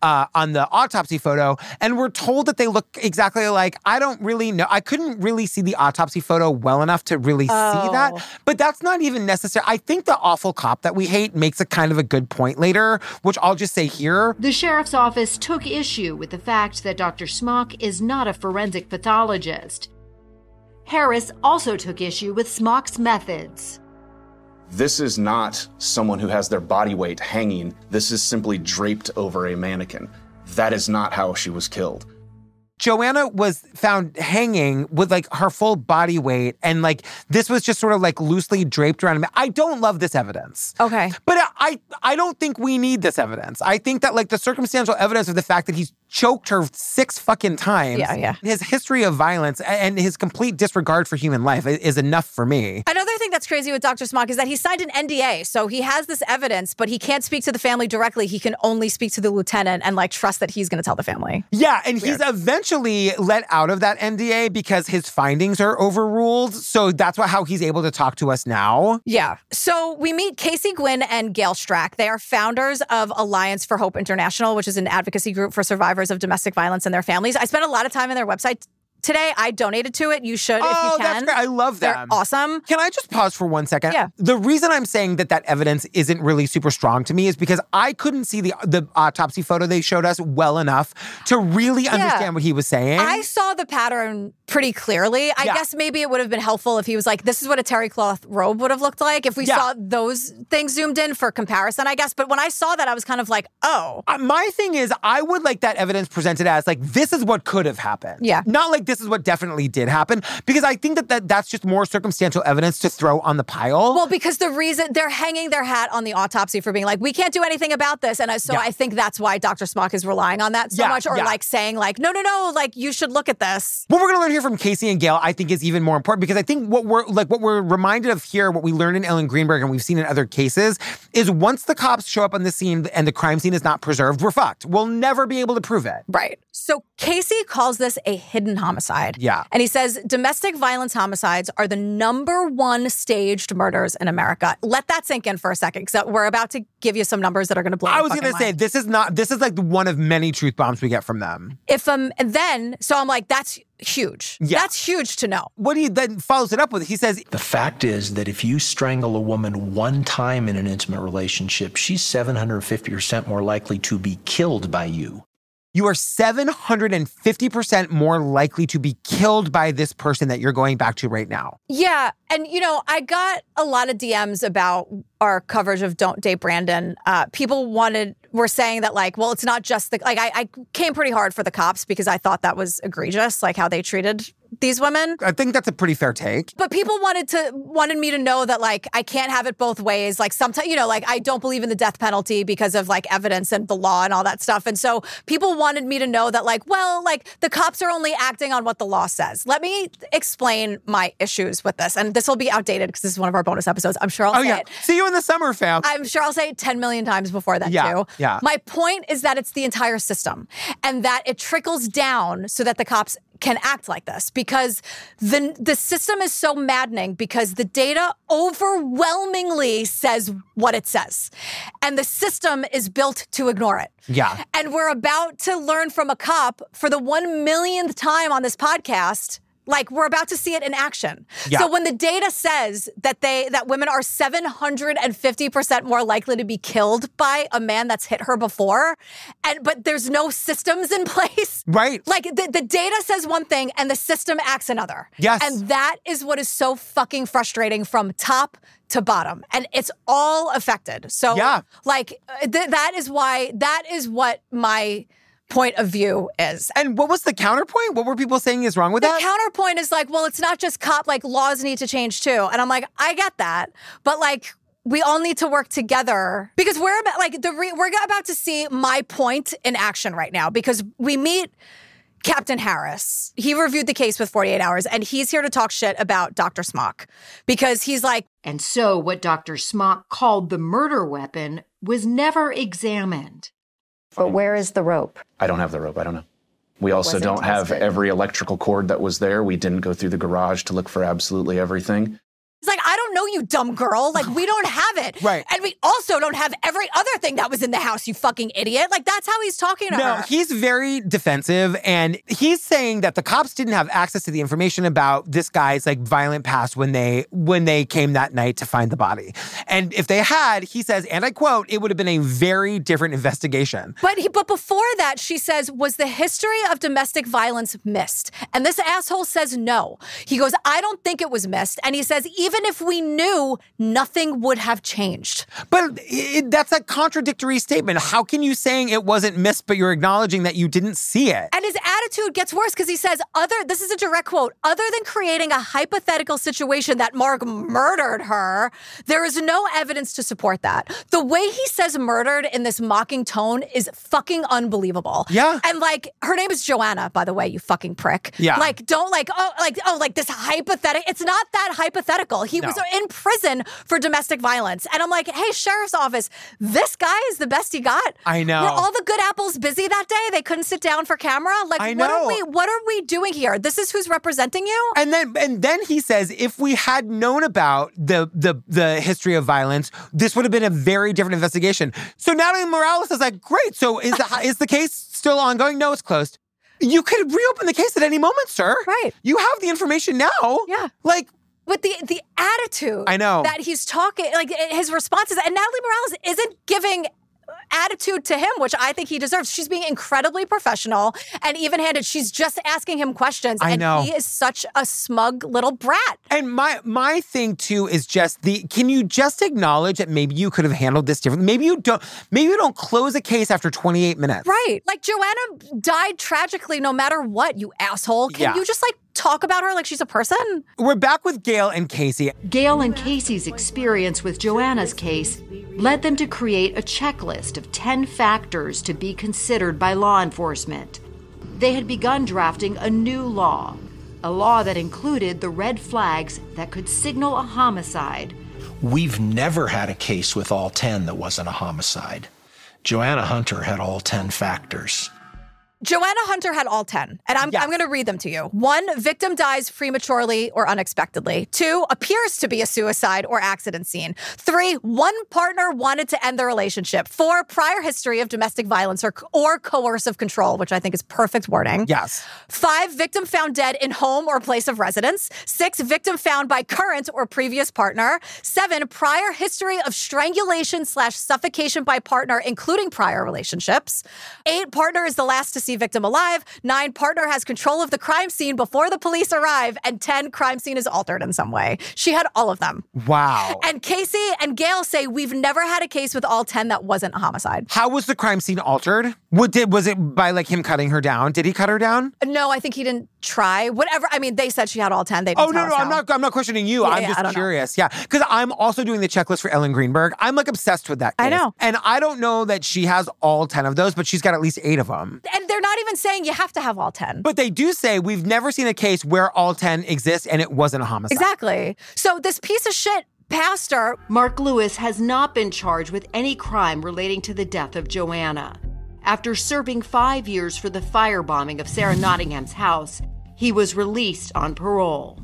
uh, on the autopsy photo, and we're told that they look exactly alike. I don't really know. I couldn't really see the autopsy photo well enough to really Oh. see that, but that's not even necessary. I think the awful cop that we hate makes a kind of a good point later, which I'll just say here. The sheriff's office took issue with the fact that Doctor Smock is not a forensic pathologist. Harris also took issue with Smock's methods. This is not someone who has their body weight hanging. This is simply draped over a mannequin. That is not how she was killed. Joanna was found hanging with like her full body weight, and like this was just sort of like loosely draped around him. I don't love this evidence. Okay. But I I don't think we need this evidence. I think that like the circumstantial evidence of the fact that he's choked her six fucking times, Yeah, yeah. his history of violence and his complete disregard for human life is enough for me. Another thing that's crazy with Doctor Smock is that he signed an N D A. So he has this evidence, but he can't speak to the family directly. He can only speak to the lieutenant and like trust that he's going to tell the family. Yeah, and Weird. he's eventually let out of that N D A because his findings are overruled. So that's what, how he's able to talk to us now. Yeah. So we meet Casey Gwynn and Gail Strack. They are founders of Alliance for Hope International, which is an advocacy group for survivors of domestic violence and their families. I spent a lot of time on their website today. I donated to it. You should if Oh, you can. that's great. I love They're them. awesome. Can I just pause for one second? Yeah. The reason I'm saying that that evidence isn't really super strong to me is because I couldn't see the the autopsy photo they showed us well enough to really Yeah. understand what he was saying. I saw the pattern pretty clearly. I Yeah. guess maybe it would have been helpful if he was like, this is what a terry cloth robe would have looked like. If we Yeah. saw those things zoomed in for comparison, I guess. But when I saw that, I was kind of like, oh. Uh, my thing is, I would like that evidence presented as like, this is what could have happened. Yeah. Not like this is what definitely did happen, because I think that, that that's just more circumstantial evidence to throw on the pile. Well, because the reason they're hanging their hat on the autopsy for being like, we can't do anything about this. And I, so Yeah. I think that's why Doctor Smock is relying on that so Yeah, much, or yeah. like saying like, no, no, no, like you should look at this. What we're going to learn here from Casey and Gail, I think, is even more important, because I think what we're like what we're reminded of here, what we learned in Ellen Greenberg and we've seen in other cases, is once the cops show up on the scene and the crime scene is not preserved, we're fucked. We'll never be able to prove it. Right. So Casey calls this a hidden homicide. Yeah. And he says domestic violence homicides are the number one staged murders in America. Let that sink in for a second, because we're about to give you some numbers that are going to blow your I was fucking going to say, mind. this is not, this is like one of many truth bombs we get from them. If um, and then, so I'm like, that's huge. Yeah. That's huge to know. What he then follows it up with, he says, The fact is that if you strangle a woman one time in an intimate relationship, she's seven hundred fifty percent more likely to be killed by you. you are seven hundred fifty percent more likely to be killed by this person that you're going back to right now. Yeah. And, you know, I got a lot of D Ms about our coverage of Don't Date Brandon. Uh, people wanted, were saying that, like, well, it's not just the, like, I, I came pretty hard for the cops because I thought that was egregious, like how they treated these women. I think that's a pretty fair take. But people wanted to, wanted me to know that, like, I can't have it both ways. Like, sometimes, you know, like, I don't believe in the death penalty because of, like, evidence and the law and all that stuff. And so people wanted me to know that, like, well, like, the cops are only acting on what the law says. Let me explain my issues with this. And this will be outdated because this is one of our bonus episodes. I'm sure I'll Oh, say yeah. it. See you in the summer, fam. I'm sure I'll say it ten million times before that, Yeah, too. yeah. My point is that it's the entire system and that it trickles down so that the cops can act like this, because the the system is so maddening because the data overwhelmingly says what it says. And the system is built to ignore it. Yeah. And we're about to learn from a cop for the one millionth time on this podcast. Like, we're about to see it in action. Yeah. So when the data says that they that women are seven hundred fifty percent more likely to be killed by a man that's hit her before, and but there's no systems in place. Right. Like, the, the data says one thing and the system acts another. Yes. And that is what is so fucking frustrating from top to bottom. And it's all affected. So, Yeah. like, th- that is why, that is what my point of view is. And what was the counterpoint? What were people saying is wrong with The that? counterpoint is like, well, it's not just cop, like, laws need to change too. And I'm like, I get that. But, like, we all need to work together because we're about, like, the re- we're about to see my point in action right now, because we meet Captain Harris. He reviewed the case with forty-eight hours, and he's here to talk shit about Doctor Smock because he's like, And so what Doctor Smock called the murder weapon was never examined. But where is the rope? I don't have the rope. I don't know. We also Wasn't don't have tested. every electrical cord that was there. We didn't go through the garage to look for absolutely everything. He's like, I don't know you, dumb girl. Like, we don't have it. Right. And we also don't have every other thing that was in the house, you fucking idiot. Like, that's how he's talking to No, her. he's very defensive, and he's saying that the cops didn't have access to the information about this guy's like violent past when they when they came that night to find the body. And if they had, he says, and I quote, it would have been a very different investigation. But he, but before that, she says, was the history of domestic violence missed? And this asshole says no. He goes, I don't think it was missed. And he says, even if we knew, nothing would have changed. But it, that's a contradictory statement. How can you saying it wasn't missed, but you're acknowledging that you didn't see it? And his attitude gets worse because he says, other, this is a direct quote, other than creating a hypothetical situation that Mark murdered her, there is no evidence to support that. The way he says murdered in this mocking tone is fucking unbelievable. Yeah. And like, her name is Joanna, by the way, you fucking prick. Yeah. Like, don't like, oh, like, oh, like this hypothetical. It's not that hypothetical. He No. was in prison for domestic violence. And I'm like, hey, sheriff's office, this guy is the best he got. I know. Were all the good apples busy that day? They couldn't sit down for camera? Like, I what are know. we, what are we doing here? This is who's representing you? And then and then he says, if we had known about the the the history of violence, this would have been a very different investigation. So Natalie Morales is like, great. So is the, is the case still ongoing? No, it's closed. You could reopen the case at any moment, sir. Right. You have the information now. Yeah. Like, with the the attitude I know. that he's talking, like his responses, and Natalie Morales isn't giving attitude to him, which I think he deserves. She's being incredibly professional and even-handed. She's just asking him questions. I and know. he is such a smug little brat. And my my thing too is just the can you just acknowledge that maybe you could have handled this differently? Maybe you don't maybe you don't close a case after twenty-eight minutes. Right. Like Joanna died tragically no matter what, you asshole. Can Yeah. you just like talk about her like she's a person? We're back with Gail and Casey. Gail and Casey's experience with Joanna's case led them to create a checklist of ten factors to be considered by law enforcement. They had begun drafting a new law, a law that included the red flags that could signal a homicide. We've never had a case with all ten that wasn't a homicide. Joanna Hunter had all ten factors. Joanna Hunter had all ten, and I'm, I'm going to read them to you. One, victim dies prematurely or unexpectedly. Two, appears to be a suicide or accident scene. Three, one partner wanted to end the relationship. Four, prior history of domestic violence or, or coercive control, which I think is perfect wording. Yes. Five, victim found dead in home or place of residence. Six, victim found by current or previous partner. Seven, prior history of strangulation slash suffocation by partner, including prior relationships. Eight, partner is the last to see victim alive. Nine, partner has control of the crime scene before the police arrive. And ten, crime scene is altered in some way. She had all of them. Wow. And Casey and Gail say we've never had a case with all ten that wasn't a homicide. How was the crime scene altered? What did was it by like him cutting her down? Did he cut her down? No, I think he didn't try. Whatever. I mean, they said she had all ten. They didn't Oh no, tell no, us I'm how. not. I'm not questioning you. Yeah, I'm yeah, I just don't know. curious. Yeah, because I'm also doing the checklist for Ellen Greenberg. I'm like obsessed with that case. I know. and I don't know that she has all ten of those, but she's got at least eight of them. And they're not even saying you have to have all ten. But they do say we've never seen a case where all ten exist and it wasn't a homicide. Exactly. So this piece of shit pastor, Mark Lewis, has not been charged with any crime relating to the death of Joanna. After serving five years for the firebombing of Sarah Nottingham's house, he was released on parole.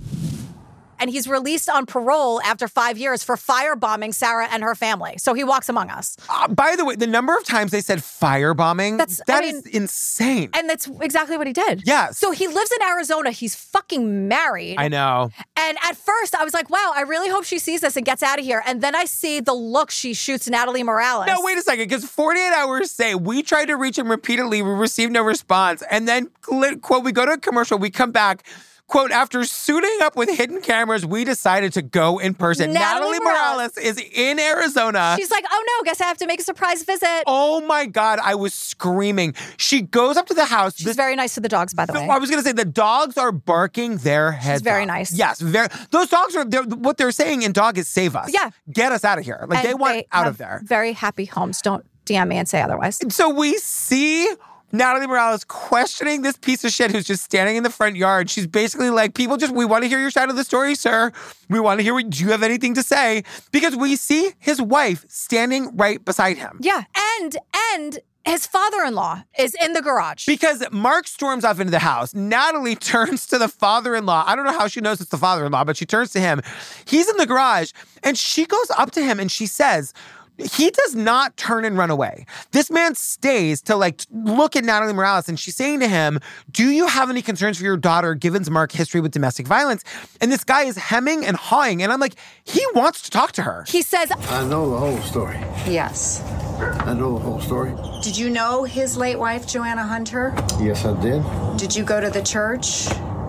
and he's released on parole after five years for firebombing Sarah and her family. So he walks among us. Uh, by the way, the number of times they said firebombing, That's that I mean, is insane. And that's exactly what he did. Yes. So he lives in Arizona. He's fucking married. I know. And at first I was like, wow, I really hope she sees this and gets out of here. And then I see the look she shoots Natalie Morales. No, wait a second, because forty-eight hours say, we tried to reach him repeatedly, we received no response. And then, quote, we go to a commercial, we come back, quote, after suiting up with hidden cameras, we decided to go in person. Natalie Natalie Morales is in Arizona. She's like, oh no, guess I have to make a surprise visit. Oh my God, I was screaming. She goes up to the house. She's very nice to the dogs, by the way. I was going to say, the dogs are barking their heads She's very off. nice. Yes, very. Those dogs are, they're, what they're saying in dog is save us. Yeah. Get us out of here. Like, And they want they out have of there. Very happy homes. Don't D M me and say otherwise. So we see Natalie Morales questioning this piece of shit who's just standing in the front yard. She's basically like, people just, we want to hear your side of the story, sir. We want to hear what, do you have anything to say? Because we see his wife standing right beside him. Yeah. And, and his father-in-law is in the garage. Because Mark storms off into the house. Natalie turns to the father-in-law. I don't know how she knows it's the father-in-law, but she turns to him. He's in the garage, and she goes up to him and she says, he does not turn and run away. This man stays to like look at Natalie Morales, and she's saying to him, do you have any concerns for your daughter given Mark's history with domestic violence? And this guy is hemming and hawing, and I'm like, he wants to talk to her. He says, I know the whole story. Yes. I know the whole story. Did you know his late wife, Joanna Hunter? Yes, I did. Did you go to the church?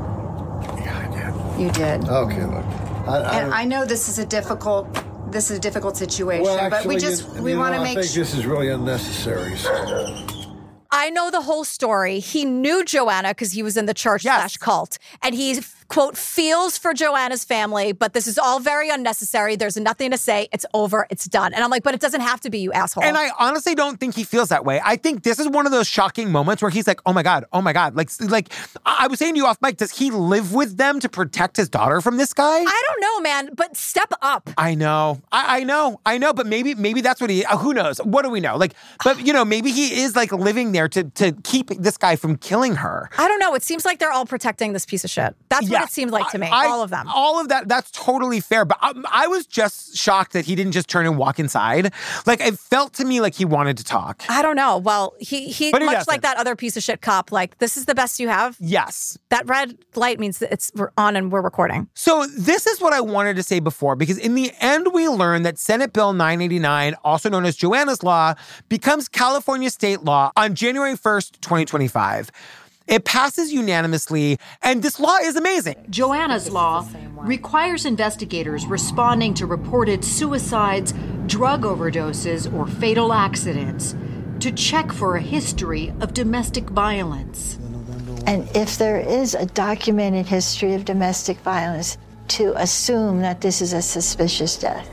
Yeah, I did. You did. Okay, look. I, I, and I know this is a difficult, this is a difficult situation, well, actually, but we just, you, we you want to know, make I think sure. this is really unnecessary. So. I know the whole story. He knew Joanna because he was in the church yes. slash cult. And he, quote, feels for Joanna's family, but this is all very unnecessary. There's nothing to say. It's over. It's done. And I'm like, but it doesn't have to be, you asshole. And I honestly don't think he feels that way. I think this is one of those shocking moments where he's like, oh my God, oh my God. Like, like I was saying to you off mic, does he live with them to protect his daughter from this guy? I don't know, man, but step up. I know. I, I know. I know. But maybe maybe that's what he, uh, who knows? What do we know? Like, but you know, maybe he is like living there to, to keep this guy from killing her. I don't know. It seems like they're all protecting this piece of shit. That's Yeah. what it seemed like to me. I, all of them. All of that. That's totally fair. But I, I was just shocked that he didn't just turn and walk inside. Like, it felt to me like he wanted to talk. I don't know. Well, he, he, But he much doesn't. like that other piece of shit cop, like, this is the best you have? Yes. That red light means that it's we're on and we're recording. So this is what I wanted to say before, because in the end, we learned that Senate Bill nine eighty-nine, also known as Joanna's Law, becomes California state law on January first, twenty twenty-five. It passes unanimously, and this law is amazing. Joanna's Law requires investigators responding to reported suicides, drug overdoses, or fatal accidents to check for a history of domestic violence. And if there is a documented history of domestic violence, to assume that this is a suspicious death.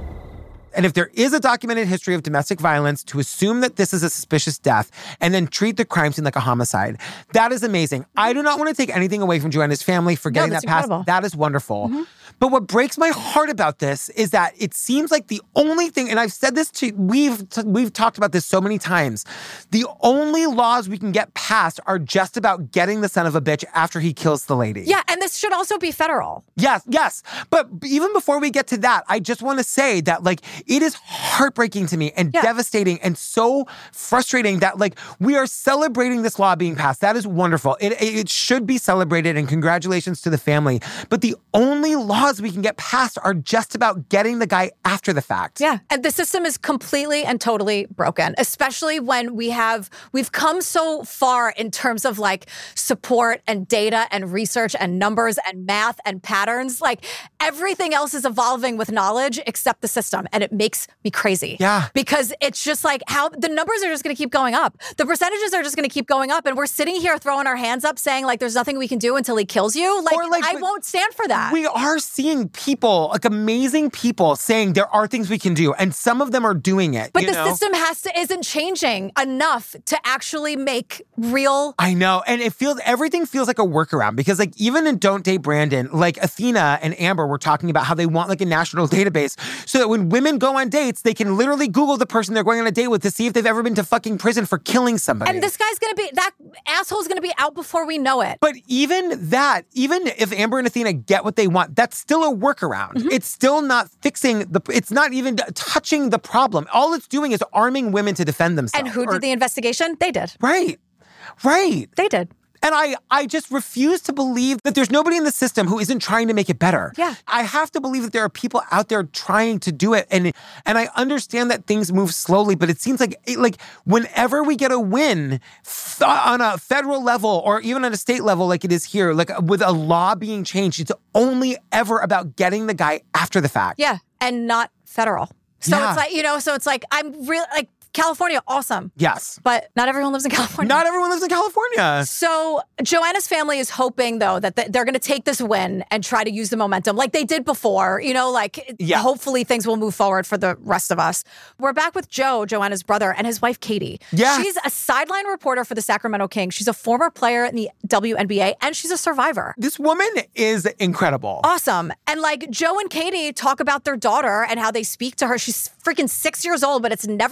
And if there is a documented history of domestic violence, to assume that this is a suspicious death and then treat the crime scene like a homicide. That is amazing. I do not want to take anything away from Joanna's family for getting No, that that's passed. incredible. That is wonderful. Mm-hmm. But what breaks my heart about this is that it seems like the only thing, and I've said this to, we've, t- we've talked about this so many times, the only laws we can get passed are just about getting the son of a bitch after he kills the lady. Yeah, and this should also be federal. Yes, yes. But even before we get to that, I just want to say that, like, it is heartbreaking to me and Yeah. devastating and so frustrating that, like, we are celebrating this law being passed. That is wonderful. It, it should be celebrated, and congratulations to the family. But the only laws we can get passed are just about getting the guy after the fact. Yeah. And the system is completely and totally broken, especially when we have, we've come so far in terms of like support and data and research and numbers and math and patterns. Like everything else is evolving with knowledge except the system. And it makes me crazy. Yeah. Because it's just like how the numbers are just going to keep going up. The percentages are just going to keep going up. And we're sitting here throwing our hands up saying like, there's nothing we can do until he kills you. Like, Or, like, I we- won't stand for that. We are seeing people, like amazing people, saying there are things we can do, and some of them are doing it. But you the know? system has to isn't changing enough to actually make real. I know. And it feels, everything feels like a workaround, because like even in Don't Date Brandon, like Athena and Amber were talking about how they want like a national database so that when women go on dates, they can literally Google the person they're going on a date with to see if they've ever been to fucking prison for killing somebody. And this guy's gonna be, that asshole's gonna be out before we know it. But even that, even if Amber and Athena get what they want, that's still a workaround. Mm-hmm. It's still not fixing the, it's not even touching the problem. All it's doing is arming women to defend themselves. And who Or- did the investigation? They did. Right. Right. They did. And I, I just refuse to believe that there's nobody in the system who isn't trying to make it better. Yeah. I have to believe that there are people out there trying to do it. And and I understand that things move slowly, but it seems like like whenever we get a win f- on a federal level or even on a state level like it is here, like with a law being changed, it's only ever about getting the guy after the fact. Yeah. And not federal. So Yeah. it's like, you know, so it's like, I'm real, like, California, awesome. Yes. But not everyone lives in California. Not everyone lives in California. So Joanna's family is hoping, though, that th- they're going to take this win and try to use the momentum like they did before. You know, like Yeah. hopefully things will move forward for the rest of us. We're back with Joe, Joanna's brother, and his wife, Katie. Yes. She's a sideline reporter for the Sacramento Kings. She's a former player in the W N B A, and she's a survivor. This woman is incredible. Awesome. And like Joe and Katie talk about their daughter and how they speak to her. She's freaking six years old, but it's never too early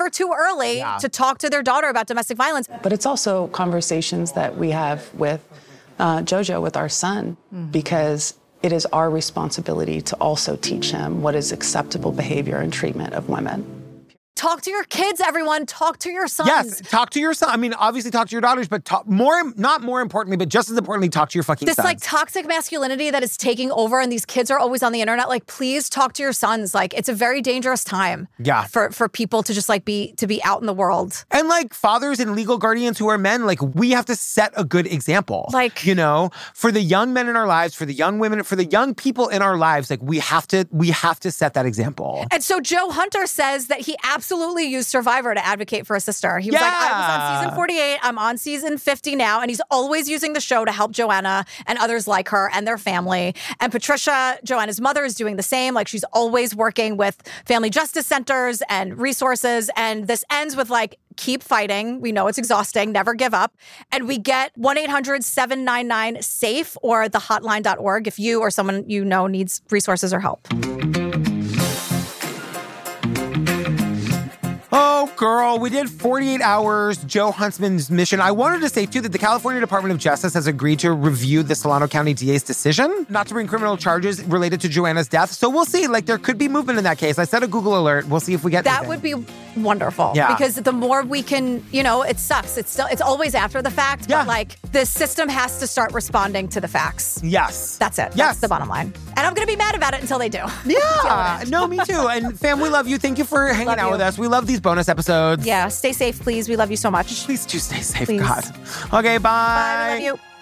early Yeah. to talk to their daughter about domestic violence. But it's also conversations that we have with uh, Jojo, with our son, because it is our responsibility to also teach him what is acceptable behavior and treatment of women. Talk to your kids, everyone. Talk to your sons. Yes, talk to your son. I mean, obviously talk to your daughters, but talk more, not more importantly, but just as importantly, talk to your fucking This sons. like toxic masculinity that is taking over, and these kids are always on the internet. Like, please talk to your sons. Like, it's a very dangerous time. Yeah. For for people to just like be to be out in the world. And like fathers and legal guardians who are men, like we have to set a good example. Like, you know, for the young men in our lives, for the young women, for the young people in our lives, like we have to, we have to set that example. And so Joe Hunter says that he absolutely used Survivor to advocate for his sister. He was like, I was on season forty-eight, I'm on season fifty now, and he's always using the show to help Joanna and others like her and their family. And Patricia, Joanna's mother, is doing the same. Like, she's always working with family justice centers and resources. And this ends with like, keep fighting. We know it's exhausting. Never give up. And we get one eight hundred seven nine nine SAFE or the hotline dot org if you or someone you know needs resources or help. Oh, girl, we did forty-eight hours, Joe Huntsman's mission. I wanted to say, too, that the California Department of Justice has agreed to review the Solano County D A's decision not to bring criminal charges related to Joanna's death. So we'll see. Like, there could be movement in that case. I set a Google alert. We'll see if we get That anything. would be wonderful. Yeah. Because the more we can, you know, it sucks. It's still, it's always after the fact. Yeah. But like, the system has to start responding to the facts. Yes. That's it. Yes. That's the bottom line. And I'm going to be mad about it until they do. Yeah. No, me too. And fam, we love you. Thank you for hanging Love out you. with us. We love these bonus episodes. Yeah. Stay safe, please. We love you so much. Please do stay safe, Please. God. Okay, bye. Bye. We love you.